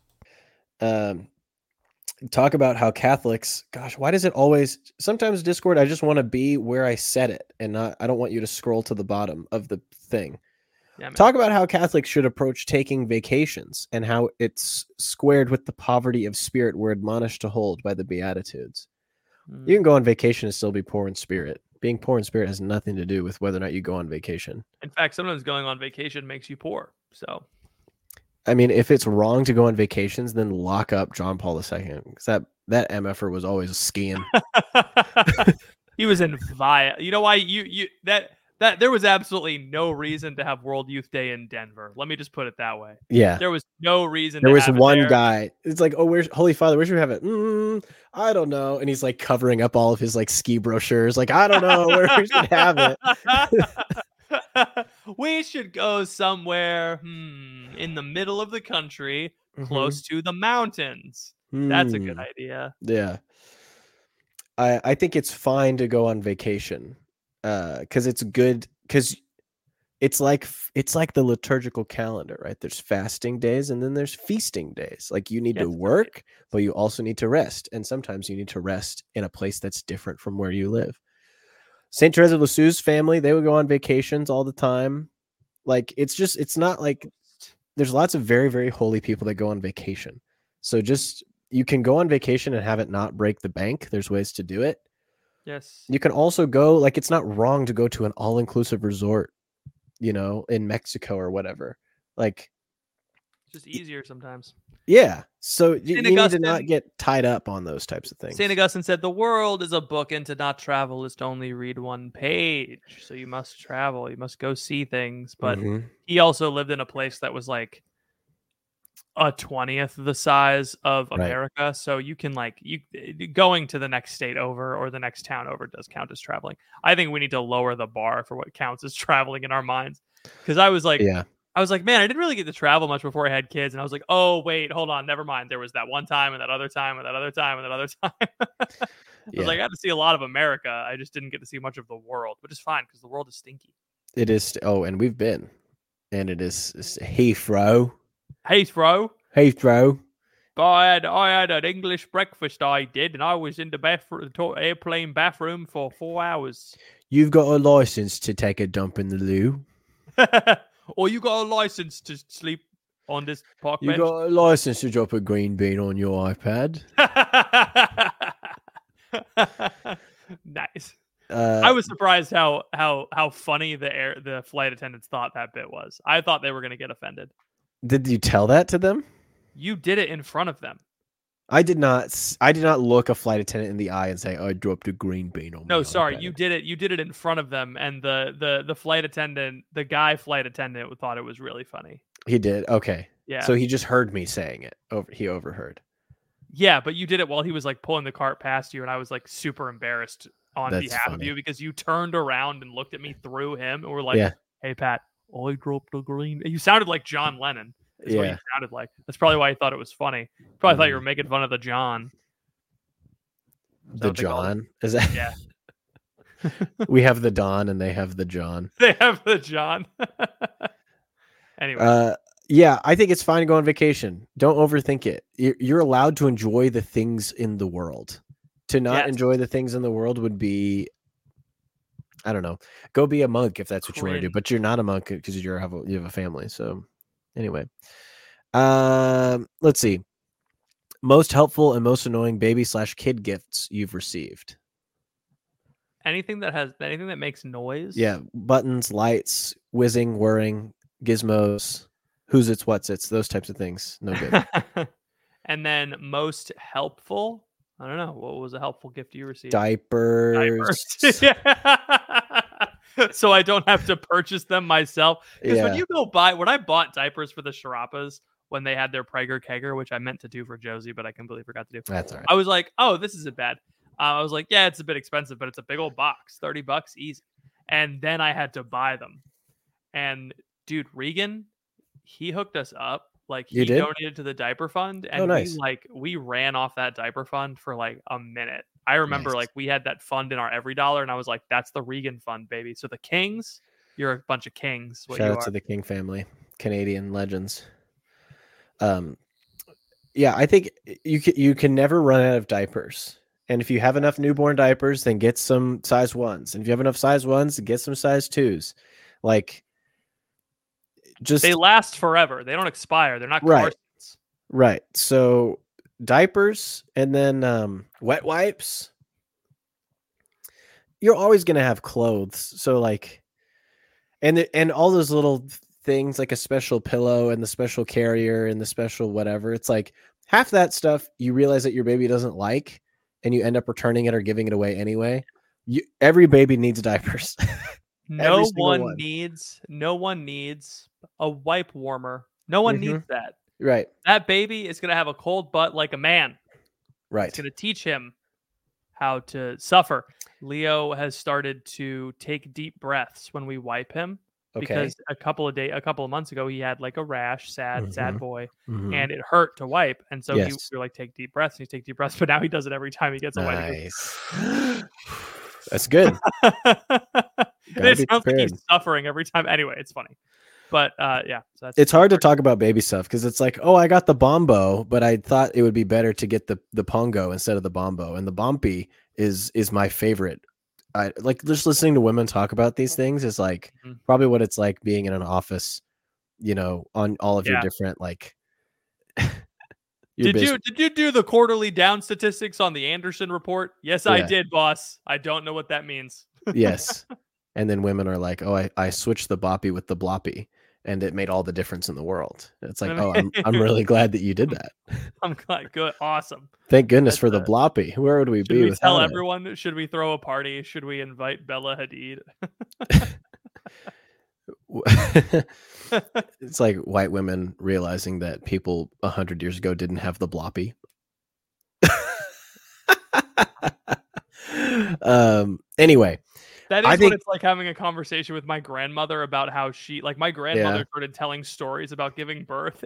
Speaker 2: Talk about how Catholics, gosh, why does it always, sometimes Discord, I just want to be where I said it and I don't want you to scroll to the bottom of the thing. Yeah, talk about how Catholics should approach taking vacations and how it's squared with the poverty of spirit we're admonished to hold by the Beatitudes. You can go on vacation and still be poor in spirit. Being poor in spirit has nothing to do with whether or not you go on vacation.
Speaker 3: In fact, sometimes going on vacation makes you poor. So,
Speaker 2: I mean, if it's wrong to go on vacations, then lock up John Paul II, because that MFer was always skiing.
Speaker 3: He was in via. You know why that there was absolutely no reason to have World Youth Day in Denver. Let me just put it that way.
Speaker 2: Yeah,
Speaker 3: there was no reason.
Speaker 2: There was one guy. It's like, oh, where's Holy Father? Where should we have it? I don't know. And he's like covering up all of his like ski brochures. Like, I don't know where we should have
Speaker 3: it. We should go somewhere in the middle of the country, close to the mountains. That's a good idea.
Speaker 2: Yeah. I think it's fine to go on vacation because it's good, because it's like the liturgical calendar, right? There's fasting days and then there's feasting days. Like you need to work, but you also need to rest. And sometimes you need to rest in a place that's different from where you live. St. Therese of Lisieux's family, they would go on vacations all the time. Like it's not like there's lots of very, very holy people that go on vacation. So you can go on vacation and have it not break the bank. There's ways to do it.
Speaker 3: Yes.
Speaker 2: You can also go, like, it's not wrong to go to an all-inclusive resort, in Mexico or whatever. Like,
Speaker 3: just easier sometimes.
Speaker 2: Yeah. So you need to not get tied up on those types of things.
Speaker 3: St. Augustine said, the world is a book, and to not travel is to only read one page. So you must travel. You must go see things. But he also lived in a place that was like a 20th the size of America. Right. So you can going to the next state over or the next town over does count as traveling. I think we need to lower the bar for what counts as traveling in our minds. Because I was like, man, I didn't really get to travel much before I had kids. And I was like, oh, wait, hold on. Never mind. There was that one time and that other time and that other time and that other time. I was like, I got to see a lot of America. I just didn't get to see much of the world, which is fine because the world is stinky.
Speaker 2: It is. Oh, and we've been. And it's Heathrow.
Speaker 3: Heathrow. But I had an English breakfast, I did, and I was in the airplane bathroom for 4 hours.
Speaker 2: You've got a license to take a dump in the loo.
Speaker 3: Or you got a license to sleep on this park bench.
Speaker 2: You got a license to drop a green bean on your iPad.
Speaker 3: Nice. I was surprised how funny the flight attendants thought that bit was. I thought they were going to get offended.
Speaker 2: Did you tell that to them?
Speaker 3: You did it in front of them.
Speaker 2: I did not look a flight attendant in the eye and say, "I dropped a green bean on."
Speaker 3: No, sorry, you did it. You did it in front of them, and the flight attendant, the guy flight attendant, thought it was really funny.
Speaker 2: He did. Okay.
Speaker 3: Yeah.
Speaker 2: So he just heard me saying it. He overheard.
Speaker 3: Yeah, but you did it while he was like pulling the cart past you, and I was like super embarrassed on behalf of you because you turned around and looked at me through him, and were like, "Hey, Pat, I dropped a green." You sounded like John Lennon. That's what you sounded like. That's probably why he thought it was funny. Probably thought you were making fun of the John.
Speaker 2: The John? Is that?
Speaker 3: Yeah.
Speaker 2: We have the Don and they have the John.
Speaker 3: They have the John. Anyway.
Speaker 2: Yeah, I think it's fine to go on vacation. Don't overthink it. You're allowed to enjoy the things in the world. To not enjoy the things in the world would be, I don't know. Go be a monk if that's what you want to do. But you're not a monk because you have a family. So anyway, let's see. Most helpful and most annoying baby/kid gifts you've received.
Speaker 3: Anything that makes noise.
Speaker 2: Yeah, buttons, lights, whizzing, whirring, gizmos, who's its, what's its, those types of things. No good.
Speaker 3: And then most helpful. I don't know. What was a helpful gift you received?
Speaker 2: Diapers.
Speaker 3: So I don't have to purchase them myself. Because when I bought diapers for the Sharappas when they had their Prager Kegger, which I meant to do for Josie, but I completely forgot to do.
Speaker 2: That's all right.
Speaker 3: I was like, oh, this isn't bad. I was like, yeah, it's a bit expensive, but it's a big old box, $30 easy. And then I had to buy them. And dude, Regan, he hooked us up. Like he donated to the diaper fund, and we ran off that diaper fund for like a minute. I remember we had that fund in our $Every$, and I was like, that's the Regan fund, baby. So the Kings, you're a bunch of kings.
Speaker 2: Shout out to the King family, Canadian legends. Yeah, I think you can never run out of diapers. And if you have enough newborn diapers, then get some size 1s. And if you have enough size 1s, get some size 2s. Like,
Speaker 3: they last forever. They don't expire. They're not Carsons.
Speaker 2: Right. So diapers and then wet wipes. you're always going to have clothes. So like, and all those little things like a special pillow and the special carrier and the special whatever. It's like half that stuff you realize that your baby doesn't like, and you end up returning it or giving it away anyway. Every baby needs diapers.
Speaker 3: No one needs a wipe warmer. No one needs that.
Speaker 2: Right.
Speaker 3: That baby is going to have a cold butt like a man.
Speaker 2: Right.
Speaker 3: It's going to teach him how to suffer. Leo has started to take deep breaths when we wipe him. Okay. Because a couple of months ago, he had like a rash, sad boy, and it hurt to wipe. And so we were like, take deep breaths. And he's take deep breaths. But now he does it every time he gets a wet.
Speaker 2: Nice. That's good.
Speaker 3: It sounds like he's suffering every time. Anyway, it's funny. But yeah. So
Speaker 2: it's hard to talk about baby stuff because it's like, oh, I got the Bombo, but I thought it would be better to get the Pongo instead of the Bombo. And the Bompy is my favorite. I like just listening to women talk about these things is like probably what it's like being in an office, you know, on all of your different like.
Speaker 3: Did you do the quarterly down statistics on the Anderson report? Yes, I did, boss. I don't know what that means.
Speaker 2: Yes. And then women are like, oh, I switched the boppy with the bloppy, and it made all the difference in the world. It's like, oh, I'm really glad that you did that.
Speaker 3: I'm glad. Good. Awesome.
Speaker 2: Thank goodness for the bloppy. Where would we be?
Speaker 3: Should we tell everyone? Should we throw a party? Should we invite Bella Hadid?
Speaker 2: It's like white women realizing that people 100 years ago didn't have the bloppy. Anyway,
Speaker 3: that is what it's like having a conversation with my grandmother about how she, like, my grandmother started telling stories about giving birth.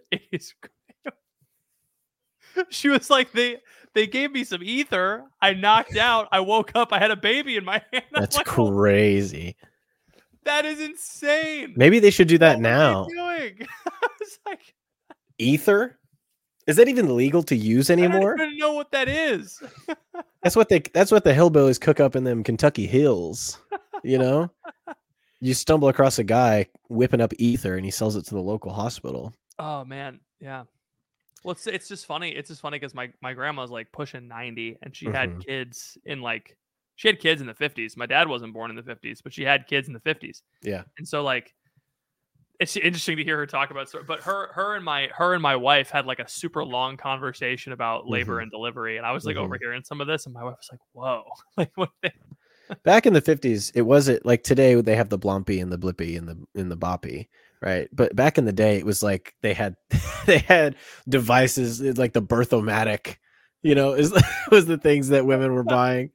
Speaker 3: She was like, they gave me some ether. I knocked out. I woke up. I had a baby in my hand.
Speaker 2: That's like, crazy.
Speaker 3: That is insane.
Speaker 2: Maybe they should do that now.
Speaker 3: What are you doing? It's like,
Speaker 2: ether? Is that even legal to use anymore?
Speaker 3: I don't even know what that is.
Speaker 2: That's what the hillbillies cook up in them Kentucky hills. You know? You stumble across a guy whipping up ether and he sells it to the local hospital.
Speaker 3: Oh man, yeah. Well, it's just funny. It's just funny because my grandma's like pushing 90 and she had kids in like she had kids in the 50s. My dad wasn't born in the 50s, but she had kids in the 50s.
Speaker 2: Yeah.
Speaker 3: And so like it's interesting to hear her talk about but her and my wife had like a super long conversation about labor and delivery, and I was like overhearing some of this and my wife was like, whoa. Like what
Speaker 2: back in the 50s, it wasn't like today they have the Blompy and the Blippy and the Boppy, right? But back in the day it was like they had devices like the Birth-O-Matic, you know, was the things that women were buying.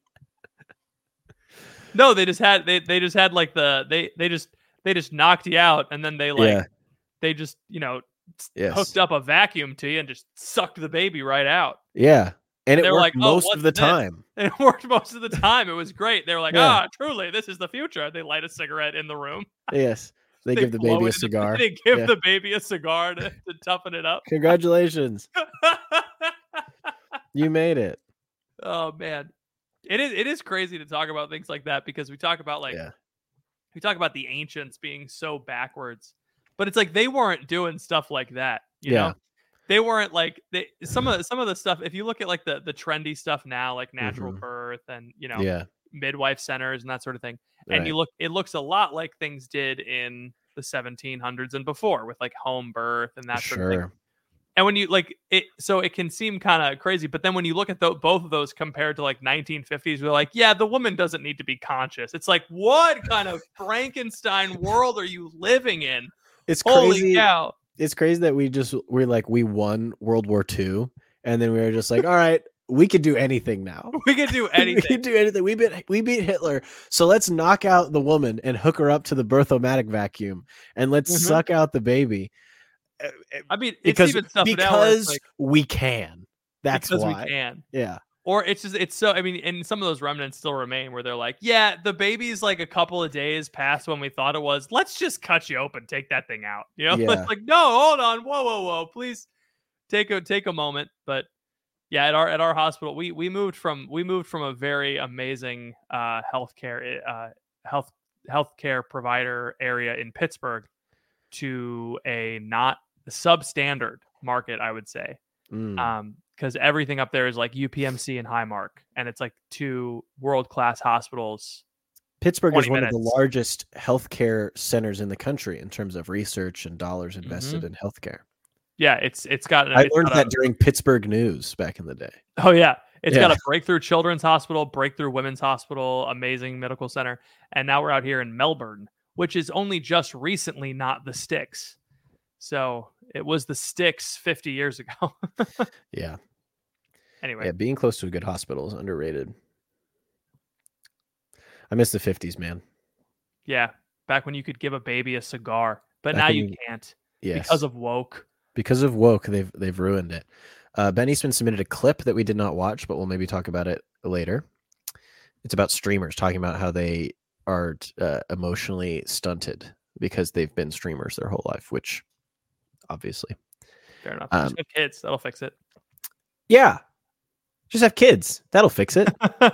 Speaker 3: No, they just had like they just knocked you out, and then they just, you know, hooked up a vacuum to you and just sucked the baby right out.
Speaker 2: Yeah. And it worked most of the time.
Speaker 3: It worked most of the time. It was great. They were like, truly, this is the future. They light a cigarette in the room.
Speaker 2: Yes. They give the baby a cigar.
Speaker 3: They give the baby a cigar to toughen it up.
Speaker 2: Congratulations. You made it.
Speaker 3: Oh, man. It is crazy to talk about things like that because we talk about we talk about the ancients being so backwards, but it's like they weren't doing stuff like that. You know, they weren't like some of the stuff. If you look at like the trendy stuff now, like natural birth and, you know, midwife centers and that sort of thing. And it looks a lot like things did in the 1700s and before with like home birth and that sort of thing. And when you like it, so it can seem kind of crazy, but then when you look at both of those compared to like 1950s, we're like, yeah, the woman doesn't need to be conscious. It's like, what kind of Frankenstein world are you living in?
Speaker 2: It's
Speaker 3: Holy
Speaker 2: crazy.
Speaker 3: Cow.
Speaker 2: It's crazy that we won World War II, and then we were just like, all right, we could do anything now.
Speaker 3: We could do anything.
Speaker 2: We could do anything. We beat Hitler, so let's knock out the woman and hook her up to the Birth-O-Matic vacuum, and let's suck out the baby.
Speaker 3: I mean,
Speaker 2: because
Speaker 3: like,
Speaker 2: we can. That's why.
Speaker 3: We can.
Speaker 2: Yeah.
Speaker 3: Or it's so. I mean, and some of those remnants still remain where they're like, yeah, the baby's like a couple of days past when we thought it was. Let's just cut you open, take that thing out. You know, it's like, no, hold on, whoa, please take a moment. But yeah, at our hospital, we moved from a very amazing healthcare provider area in Pittsburgh to a not substandard market, I would say. Because everything up there is like UPMC and Highmark, and it's like two world-class hospitals
Speaker 2: Pittsburgh is one of the largest healthcare centers in the country in terms of research and dollars invested in healthcare.
Speaker 3: Yeah, it's got.
Speaker 2: I learned that during Pittsburgh News back in the day.
Speaker 3: Oh yeah, it's got a breakthrough children's hospital, breakthrough women's hospital, amazing medical center, and now we're out here in Melbourne, which is only just recently not the Sticks. So it was the Sticks 50 years ago.
Speaker 2: Yeah.
Speaker 3: Anyway,
Speaker 2: yeah, being close to a good hospital is underrated. I miss the 50s, man.
Speaker 3: Yeah, back when you could give a baby a cigar, but now you can't.
Speaker 2: Yes.
Speaker 3: Because of woke.
Speaker 2: Because of woke, they've ruined it. Ben Eastman submitted a clip that we did not watch, but we'll maybe talk about it later. It's about streamers talking about how they are emotionally stunted because they've been streamers their whole life, which obviously.
Speaker 3: Fair enough. Just have kids. That'll fix it.
Speaker 2: Yeah. Just have kids. That'll fix it.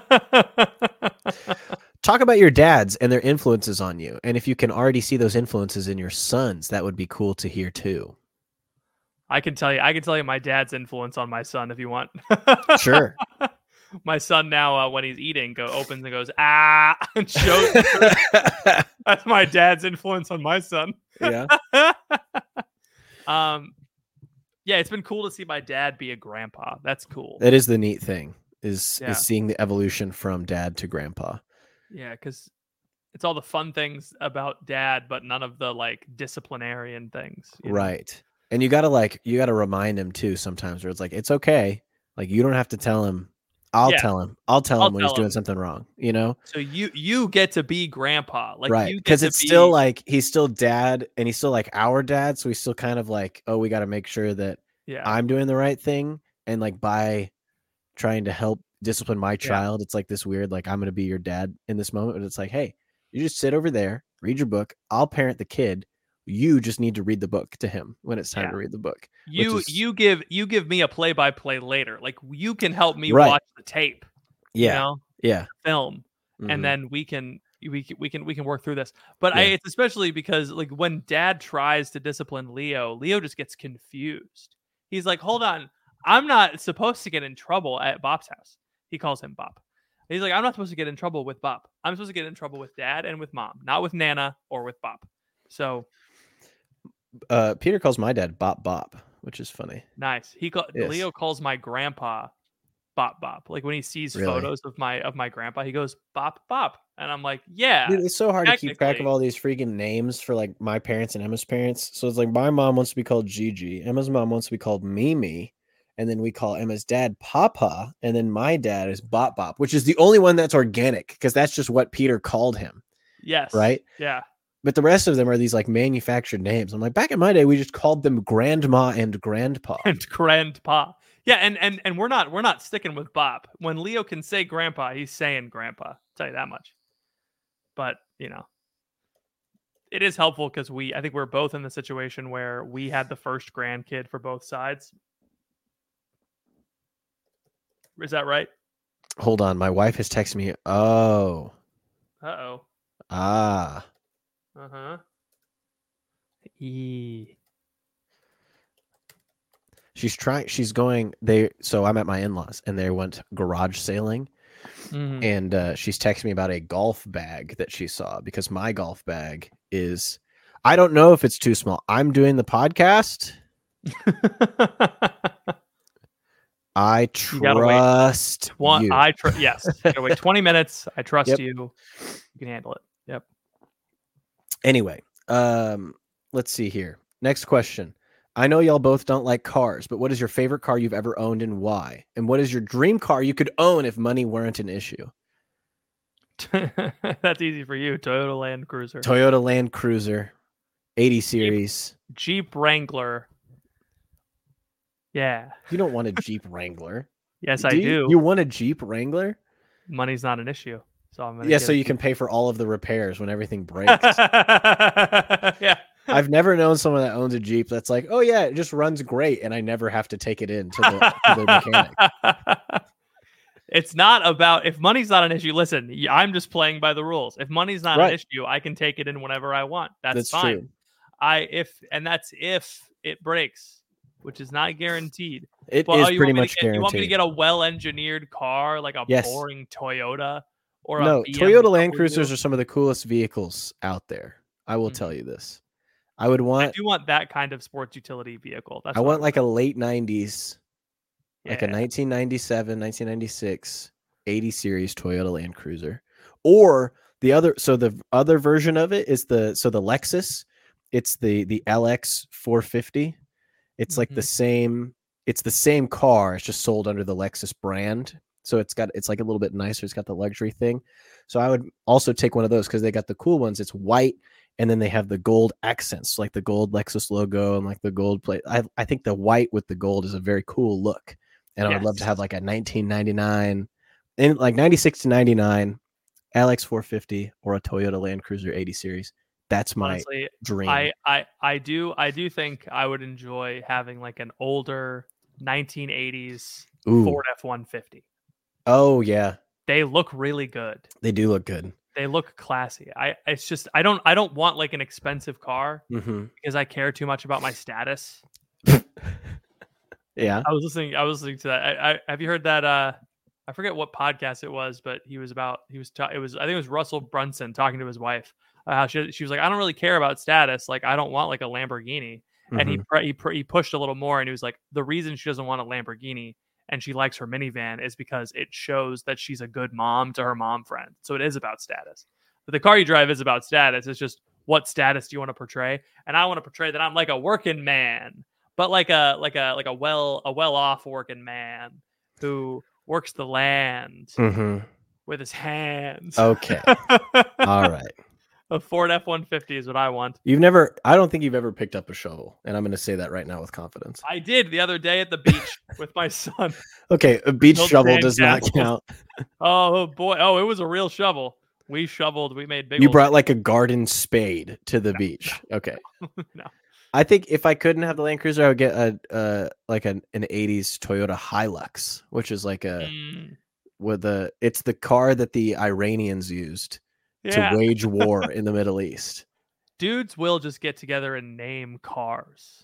Speaker 2: Talk about your dads and their influences on you. And if you can already see those influences in your sons, that would be cool to hear too.
Speaker 3: I can tell you my dad's influence on my son if you want.
Speaker 2: Sure.
Speaker 3: My son now, when he's eating, opens and goes, ah, and shows. That's my dad's influence on my son.
Speaker 2: Yeah.
Speaker 3: Yeah, it's been cool to see my dad be a grandpa. That's cool.
Speaker 2: That is the neat thing is seeing the evolution from dad to grandpa.
Speaker 3: Yeah, because it's all the fun things about dad, but none of the like disciplinarian things.
Speaker 2: Right. And you gotta remind him too sometimes where it's like, it's okay. Like you don't have to tell him. I'll tell him when he's doing something wrong, you know?
Speaker 3: So you get to be grandpa. Like,
Speaker 2: right. Because it's still like he's still dad and he's still like our dad. So he's still kind of like, oh, we gotta make sure that I'm doing the right thing. And like by trying to help discipline my child, it's like this weird, like I'm gonna be your dad in this moment. But it's like, hey, you just sit over there, read your book, I'll parent the kid. You just need to read the book to him when it's time to read the book.
Speaker 3: You give me a play-by-play later. Like you can help me watch the tape.
Speaker 2: Yeah.
Speaker 3: You know?
Speaker 2: Yeah.
Speaker 3: Film. Mm-hmm. And then we can work through this. But it's especially because like when dad tries to discipline Leo just gets confused. He's like, hold on, I'm not supposed to get in trouble at Bop's house. He calls him Bop. He's like, I'm not supposed to get in trouble with Bop. I'm supposed to get in trouble with dad and with mom, not with Nana or with Bop. So
Speaker 2: Peter calls my dad Bop Bop, which is funny.
Speaker 3: Nice. Leo calls my grandpa Bop Bop. Like when he sees photos of my grandpa, he goes Bop Bop, and I'm like, yeah.
Speaker 2: Dude, it's so hard to keep track of all these freaking names for like my parents and Emma's parents. So it's like my mom wants to be called Gigi, Emma's mom wants to be called Mimi, and then we call Emma's dad Papa, and then my dad is Bop Bop, which is the only one that's organic because that's just what Peter called him.
Speaker 3: Yes.
Speaker 2: Right.
Speaker 3: Yeah.
Speaker 2: But the rest of them are these like manufactured names. I'm like, back in my day, we just called them grandma and grandpa.
Speaker 3: And grandpa. Yeah, and we're not sticking with Bop. When Leo can say grandpa, he's saying grandpa. I'll tell you that much. But, you know, it is helpful because I think we're both in the situation where we had the first grandkid for both sides. Is that right?
Speaker 2: Hold on. My wife has texted me. Oh.
Speaker 3: Uh-oh.
Speaker 2: Ah.
Speaker 3: Uh-huh.
Speaker 2: She's going so I'm at my in-laws and they went garage sailing. Mm-hmm. And she's texting me about a golf bag that she saw because my golf bag is, I don't know if it's too small. I'm doing the podcast. I trust you.
Speaker 3: Yes. You gotta wait 20 minutes. I trust you. You can handle it. Yep.
Speaker 2: Anyway, let's see here. Next question. I know y'all both don't like cars, but what is your favorite car you've ever owned and why? And what is your dream car you could own if money weren't an issue?
Speaker 3: That's easy for you. Toyota Land Cruiser, 80 series. Jeep Wrangler. Yeah.
Speaker 2: You don't want a Jeep Wrangler.
Speaker 3: Yes, I do.
Speaker 2: You want a Jeep Wrangler?
Speaker 3: Money's not an issue. So
Speaker 2: so you can pay for all of the repairs when everything breaks.
Speaker 3: Yeah.
Speaker 2: I've never known someone that owns a Jeep that's like, oh yeah, it just runs great, and I never have to take it in to the mechanic.
Speaker 3: It's not about, if money's not an issue, listen, I'm just playing by the rules. If money's not an issue, I can take it in whenever I want. That's fine. True. That's if it breaks, which is not guaranteed.
Speaker 2: It is pretty much guaranteed.
Speaker 3: You want me to get a well-engineered car, like a boring Toyota? or
Speaker 2: no,
Speaker 3: a BMW.
Speaker 2: Toyota Land Cruisers are some of the coolest vehicles out there. I will tell you this. I do
Speaker 3: want that kind of sports utility vehicle.
Speaker 2: I want like a late 90s, like a 1997, 1996 80 series Toyota Land Cruiser. Or the other version of it is the Lexus. It's the LX 450. It's like the same car. It's just sold under the Lexus brand. So it's like a little bit nicer. It's got the luxury thing. So I would also take one of those because they got the cool ones. It's white. And then they have the gold accents, like the gold Lexus logo and like the gold plate. I think the white with the gold is a very cool look. And I would love to have like a 1999, in like 96 to 99 LX 450 or a Toyota Land Cruiser 80 series. That's my dream.
Speaker 3: I do think I would enjoy having like an older 1980s Ford F-150.
Speaker 2: Oh yeah.
Speaker 3: They look really good.
Speaker 2: They do look good.
Speaker 3: They look classy. I don't want like an expensive car because I care too much about my status.
Speaker 2: Yeah.
Speaker 3: I was listening to that. Have you heard that? I forget what podcast it was, but I think it was Russell Brunson talking to his wife. She was like, I don't really care about status. Like, I don't want like a Lamborghini. And he pushed a little more, and he was like, the reason she doesn't want a Lamborghini and she likes her minivan is because it shows that she's a good mom to her mom friend. So it is about status. But the car you drive is about status. It's just, what status do you want to portray? And I want to portray that I'm like a working man, but like a well-off working man who works the land with his hands.
Speaker 2: Okay. All right.
Speaker 3: A Ford F-150 is what I want.
Speaker 2: I don't think you've ever picked up a shovel, and I'm going to say that right now with confidence.
Speaker 3: I did the other day at the beach with my son.
Speaker 2: Okay, a beach shovel does not count.
Speaker 3: Oh boy! Oh, it was a real shovel. We shoveled. We made big.
Speaker 2: You brought like a garden spade to the beach. No. Okay.
Speaker 3: No.
Speaker 2: I think if I couldn't have the Land Cruiser, I would get an 80s Toyota Hilux, which is like it's the car that the Iranians used to wage war in the Middle East.
Speaker 3: Dudes will just get together and name cars.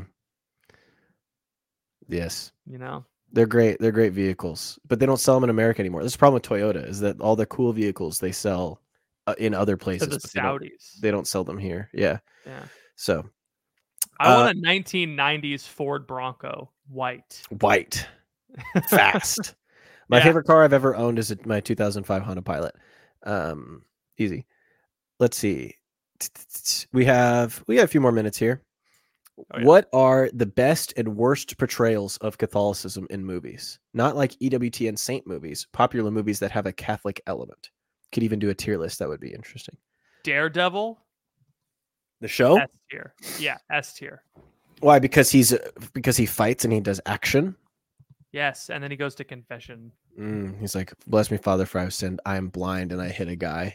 Speaker 2: Yes.
Speaker 3: You know?
Speaker 2: They're great. They're great vehicles, but they don't sell them in America anymore. This is the problem with Toyota is that all the cool vehicles they sell in other places.
Speaker 3: To the Saudis.
Speaker 2: They don't sell them here. Yeah.
Speaker 3: Yeah.
Speaker 2: So.
Speaker 3: I want a 1990s Ford Bronco, white.
Speaker 2: Fast. My favorite car I've ever owned is my 2005 Honda Pilot. Easy. Let's see. We have a few more minutes here. Oh, yeah. What are the best and worst portrayals of Catholicism in movies? Not like EWTN Saint movies, popular movies that have a Catholic element. Could even do a tier list. That would be interesting.
Speaker 3: Daredevil.
Speaker 2: The show?
Speaker 3: S tier. Yeah, S tier.
Speaker 2: Why? Because he fights and he does action?
Speaker 3: Yes, and then he goes to confession.
Speaker 2: He's like, bless me, Father, for I've sinned. I am blind and I hit a guy.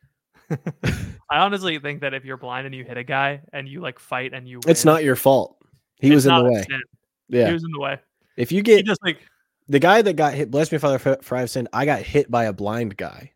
Speaker 3: I honestly think that if you're blind and you hit a guy and you like fight and you win,
Speaker 2: it's not your fault. He was in the way.
Speaker 3: Yeah, he was in the way.
Speaker 2: If you get just like the guy that got hit, bless me, Father, for I've sinned. I got hit by a blind guy.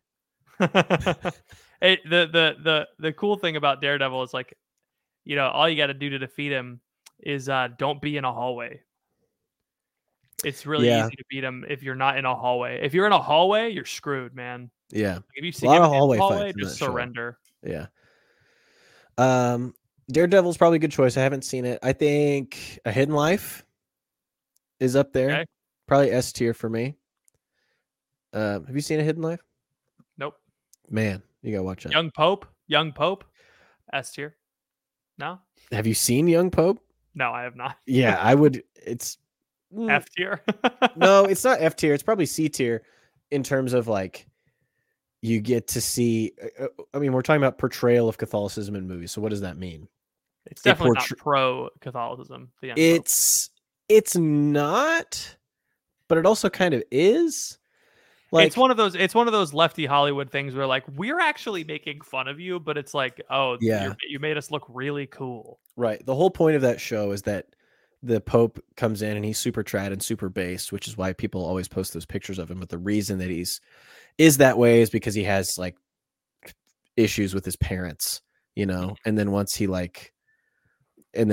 Speaker 3: The cool thing about Daredevil is like, you know, all you got to do to defeat him is don't be in a hallway. It's really easy to beat him if you're not in a hallway. If you're in a hallway, you're screwed, man.
Speaker 2: Yeah.
Speaker 3: If you see a lot of hallway fights, just surrender.
Speaker 2: Show. Yeah. Daredevil's probably a good choice. I haven't seen it. I think A Hidden Life is up there. Okay. Probably S tier for me. Have you seen A Hidden Life?
Speaker 3: Nope.
Speaker 2: Man, you gotta watch that.
Speaker 3: Young Pope, S tier. No.
Speaker 2: Have you seen Young Pope?
Speaker 3: No, I have not.
Speaker 2: Yeah, I would. It's
Speaker 3: F tier.
Speaker 2: No, it's not F tier. It's probably C tier in terms of like you get to see. I mean, we're talking about portrayal of Catholicism in movies. So what does that mean?
Speaker 3: It's definitely not pro Catholicism.
Speaker 2: It's not, but it also kind of is. Like,
Speaker 3: it's one of those lefty Hollywood things where like we're actually making fun of you, but it's like, oh yeah, you made us look really cool.
Speaker 2: Right. The whole point of that show is that the Pope comes in and he's super trad and super based, which is why people always post those pictures of him. But the reason that is that way is because he has like issues with his parents, you know. And then once he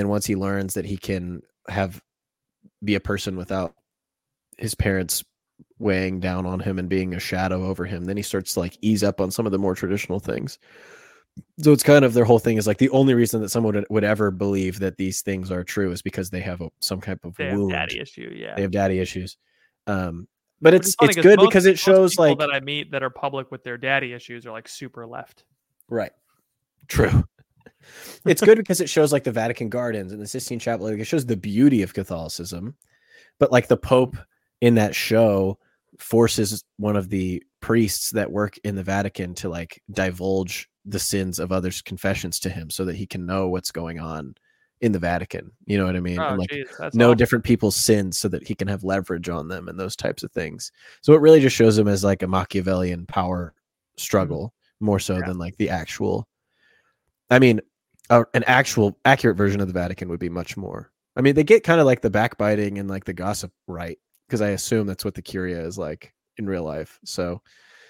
Speaker 2: learns that he can be a person without his parents weighing down on him and being a shadow over him. Then he starts to like ease up on some of the more traditional things. So it's kind of their whole thing is like the only reason that someone would ever believe that these things are true is because they have some type of wound.
Speaker 3: Daddy issue. Yeah,
Speaker 2: they have daddy issues. But it's good because it shows like
Speaker 3: that I meet that are public with their daddy issues are like super left.
Speaker 2: Right. True. It's good because it shows like the Vatican Gardens and the Sistine Chapel. Like, it shows the beauty of Catholicism, but like the Pope in that show forces one of the priests that work in the Vatican to like divulge the sins of others' confessions to him so that he can know what's going on in the Vatican. You know what I mean? And like know different people's sins so that he can have leverage on them and those types of things. So it really just shows him as like a Machiavellian power struggle more so than like the actual. I mean, an actual accurate version of the Vatican would be much more. I mean, they get kind of like the backbiting and like the gossip right, because I assume that's what the Curia is like in real life. So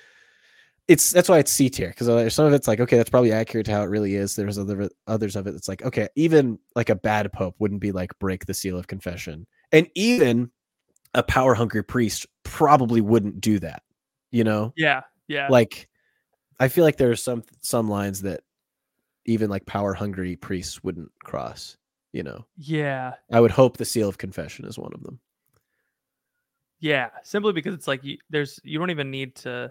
Speaker 2: that's why it's C tier, because some of it's like, okay, that's probably accurate to how it really is. There's others of it that's like, okay, even like a bad pope wouldn't be like break the seal of confession, and even a power hungry priest probably wouldn't do that. You know?
Speaker 3: Yeah.
Speaker 2: Like, I feel like there are some lines that even like power hungry priests wouldn't cross. You know?
Speaker 3: Yeah.
Speaker 2: I would hope the seal of confession is one of them.
Speaker 3: Yeah, simply because it's like you don't even need to.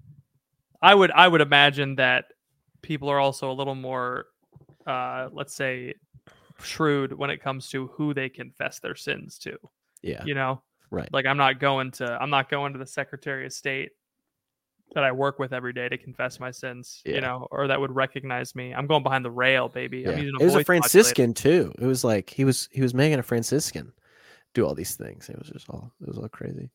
Speaker 3: I would imagine that people are also a little more, let's say, shrewd when it comes to who they confess their sins to.
Speaker 2: Yeah,
Speaker 3: you know,
Speaker 2: right.
Speaker 3: Like I'm not going to the Secretary of State that I work with every day to confess my sins, you know, or that would recognize me. I'm going behind the rail, baby.
Speaker 2: Yeah.
Speaker 3: I'm using
Speaker 2: it was a Franciscan modulator. Too. It was like he was making a Franciscan do all these things. It was all crazy.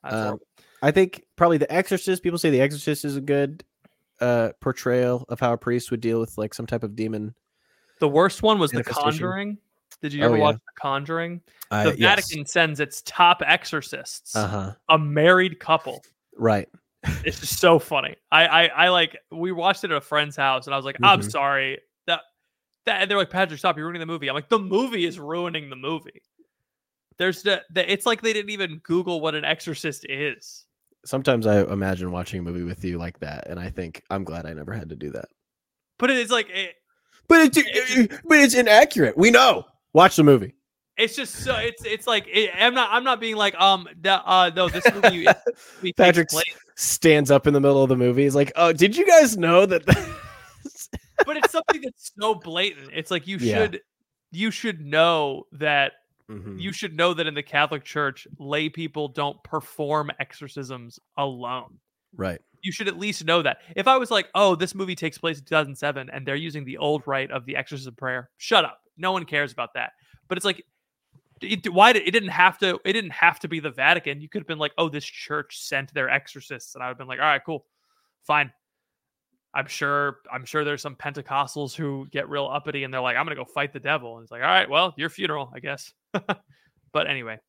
Speaker 2: I think probably The Exorcist. People say The Exorcist is a good portrayal of how a priest would deal with like some type of demon.
Speaker 3: The worst one was The Conjuring. Did you ever watch The Conjuring? The Vatican sends its top exorcists, a married couple.
Speaker 2: Right.
Speaker 3: It's just so funny. I like, we watched it at a friend's house and I was like, I'm sorry. That and they're like, Patrick, stop, you're ruining the movie. I'm like, the movie is ruining the movie. There's it's like they didn't even Google what an exorcist is.
Speaker 2: Sometimes I imagine watching a movie with you like that, and I think I'm glad I never had to do that.
Speaker 3: But it's like,
Speaker 2: but it's inaccurate. We know. Watch the movie.
Speaker 3: It's just so it's like I'm not being like no, this movie.
Speaker 2: Patrick stands up in the middle of the movie. He's like, oh, did you guys know that?
Speaker 3: But it's something that's so blatant. It's like you should know that. Mm-hmm. You should know that in the Catholic Church, lay people don't perform exorcisms alone.
Speaker 2: Right.
Speaker 3: You should at least know that. If I was like, oh, this movie takes place in 2007 and they're using the old rite of the exorcism prayer, shut up. No one cares about that. But it's like, it didn't have to be the Vatican. You could have been like, oh, this church sent their exorcists, and I would have been like, all right, cool, fine. I'm sure there's some Pentecostals who get real uppity and they're like, I'm going to go fight the devil. And it's like, all right, well, your funeral, I guess. But anyway.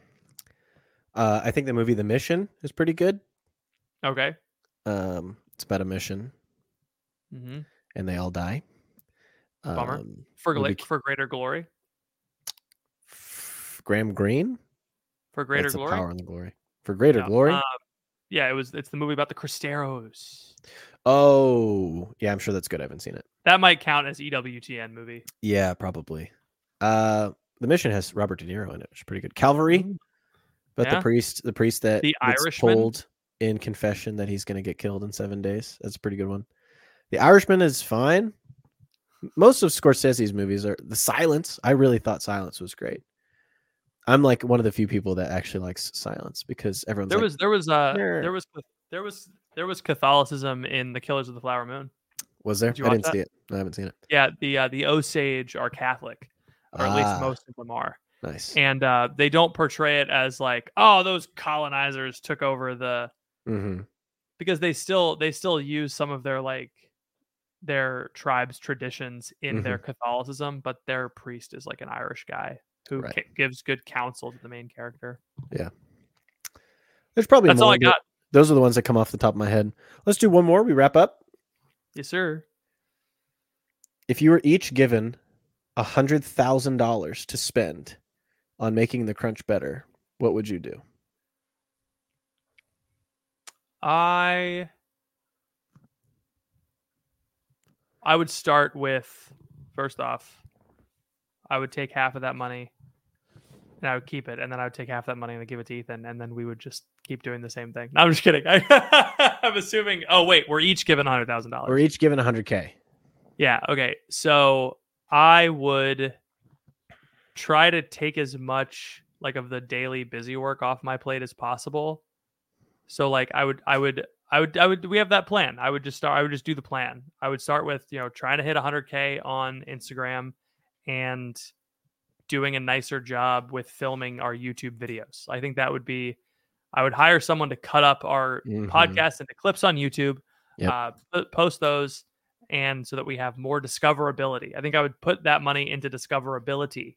Speaker 2: I think the movie The Mission is pretty good.
Speaker 3: Okay.
Speaker 2: It's about a mission.
Speaker 3: Mm-hmm.
Speaker 2: And they all die.
Speaker 3: Bummer. For greater glory.
Speaker 2: Graham Greene?
Speaker 3: For greater glory?
Speaker 2: Power and the glory. For greater glory?
Speaker 3: Yeah, it's the movie about the Cristeros.
Speaker 2: Oh, yeah, I'm sure that's good. I haven't seen it.
Speaker 3: That might count as EWTN movie.
Speaker 2: Yeah, probably. The Mission has Robert De Niro in it, which is pretty good. Calvary, but the priest that
Speaker 3: the Irishman
Speaker 2: told in confession that he's going to get killed in 7 days. That's a pretty good one. The Irishman is fine. Most of Scorsese's movies are The Silence. I really thought Silence was great. I'm like one of the few people that actually likes Silence because everyone's
Speaker 3: there was Catholicism in The Killers of the Flower Moon.
Speaker 2: Was there? I didn't see it. I haven't seen it.
Speaker 3: Yeah, the Osage are Catholic, or at least most of them are.
Speaker 2: Nice.
Speaker 3: And they don't portray it as like, oh, those colonizers took over the, because they still use some of their tribe's traditions in their Catholicism, but their priest is like an Irish guy who gives good counsel to the main character.
Speaker 2: Yeah. There's probably
Speaker 3: that's
Speaker 2: more,
Speaker 3: all I got.
Speaker 2: Those are the ones that come off the top of my head. Let's do one more. We wrap up.
Speaker 3: Yes, sir.
Speaker 2: If you were each given $100,000 to spend on making the Crunch better, what would you do?
Speaker 3: I would start with, first off, I would take half of that money and I would keep it, and then I would take half that money and give it to Ethan, and then we would just keep doing the same thing. No, I'm just kidding. I'm assuming. Oh wait, we're each given $100,000.
Speaker 2: We're each given $100K.
Speaker 3: Yeah. Okay. So I would try to take as much like of the daily busy work off my plate as possible. So like I would. We have that plan. I would just do the plan. I would start with trying to hit 100K on Instagram and doing a nicer job with filming our YouTube videos. I think that would be, I would hire someone to cut up our podcast into clips on YouTube, post those, and so that we have more discoverability. I think I would put that money into discoverability.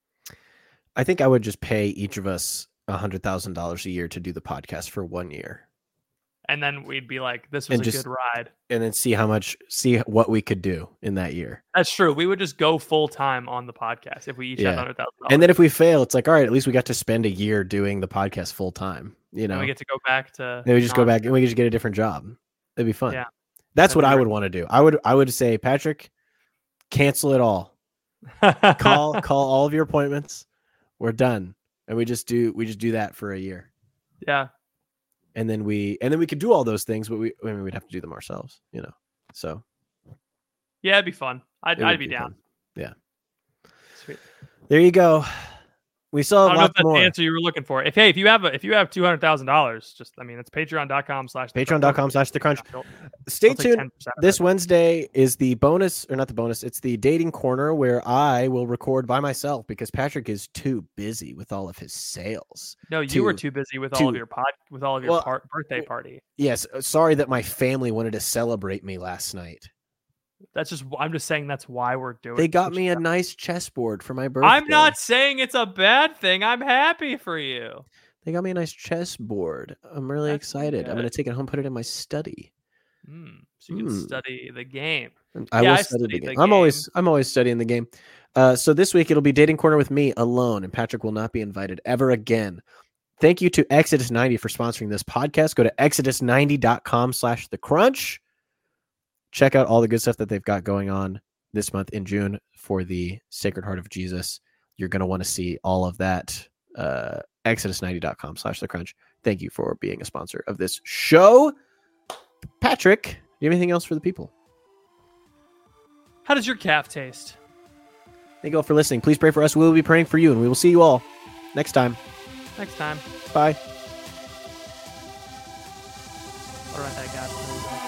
Speaker 2: I think I would just pay each of us $100,000 a year to do the podcast for 1 year.
Speaker 3: And then we'd be like, this was a good ride.
Speaker 2: And then see what we could do in that year.
Speaker 3: That's true. We would just go full time on the podcast if we each had $100,000.
Speaker 2: And then if we fail, it's like, all right, at least we got to spend a year doing the podcast full time.
Speaker 3: And we get to go back to.
Speaker 2: Then we just go back and we just get a different job. It'd be fun. Yeah. That's what I would want to do. I would say, Patrick, cancel it all. Call all of your appointments. We're done. And we just do that for a year.
Speaker 3: Yeah.
Speaker 2: And then we could do all those things, but we'd have to do them ourselves, So
Speaker 3: yeah, it'd be fun. I'd be down.
Speaker 2: Fun. Yeah.
Speaker 3: Sweet.
Speaker 2: There you go. We saw a lot more. I don't know if that's
Speaker 3: the answer you were looking for. If you have $200,000, it's patreon.com/thecrunch. Stay tuned. This Wednesday is the bonus, or not the bonus. It's the dating corner where I will record by myself because Patrick is too busy with all of his sales. No, you were too busy with all of your birthday party.
Speaker 2: Yes. Sorry that my family wanted to celebrate me last night.
Speaker 3: I'm just saying that's why we're doing it.
Speaker 2: They got me a nice chessboard for my birthday.
Speaker 3: I'm not saying it's a bad thing. I'm happy for you.
Speaker 2: They got me a nice chessboard. I'm really excited. Good. I'm going to take it home, put it in my study.
Speaker 3: So you can study the game.
Speaker 2: I will study the game. I'm always studying the game. So this week it'll be Dating Corner with me alone, and Patrick will not be invited ever again. Thank you to Exodus 90 for sponsoring this podcast. Go to exodus90.com/thecrunch. Check out all the good stuff that they've got going on this month in June for the Sacred Heart of Jesus. You're going to want to see all of that. Exodus90.com/thecrunch. Thank you for being a sponsor of this show. Patrick, do you have anything else for the people?
Speaker 3: How does your calf taste?
Speaker 2: Thank you all for listening. Please pray for us. We will be praying for you, and we will see you all next time. Bye.
Speaker 3: All right, that guy.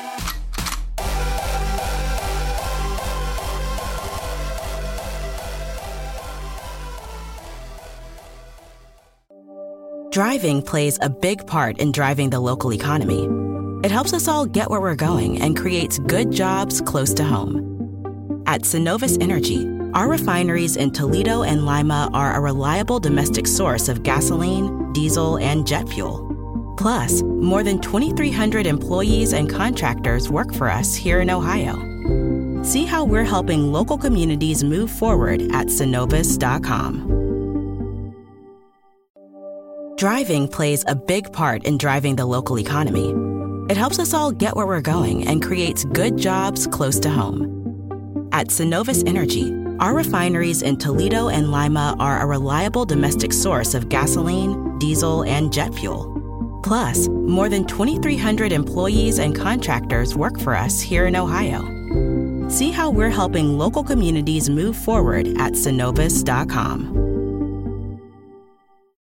Speaker 1: Driving plays a big part in driving the local economy. It helps us all get where we're going and creates good jobs close to home. At Synovus Energy, our refineries in Toledo and Lima are a reliable domestic source of gasoline, diesel, and jet fuel. Plus, more than 2,300 employees and contractors work for us here in Ohio. See how we're helping local communities move forward at Synovus.com. Driving plays a big part in driving the local economy. It helps us all get where we're going and creates good jobs close to home. At Synovus Energy, our refineries in Toledo and Lima are a reliable domestic source of gasoline, diesel, and jet fuel. Plus, more than 2,300 employees and contractors work for us here in Ohio. See how we're helping local communities move forward at Synovus.com.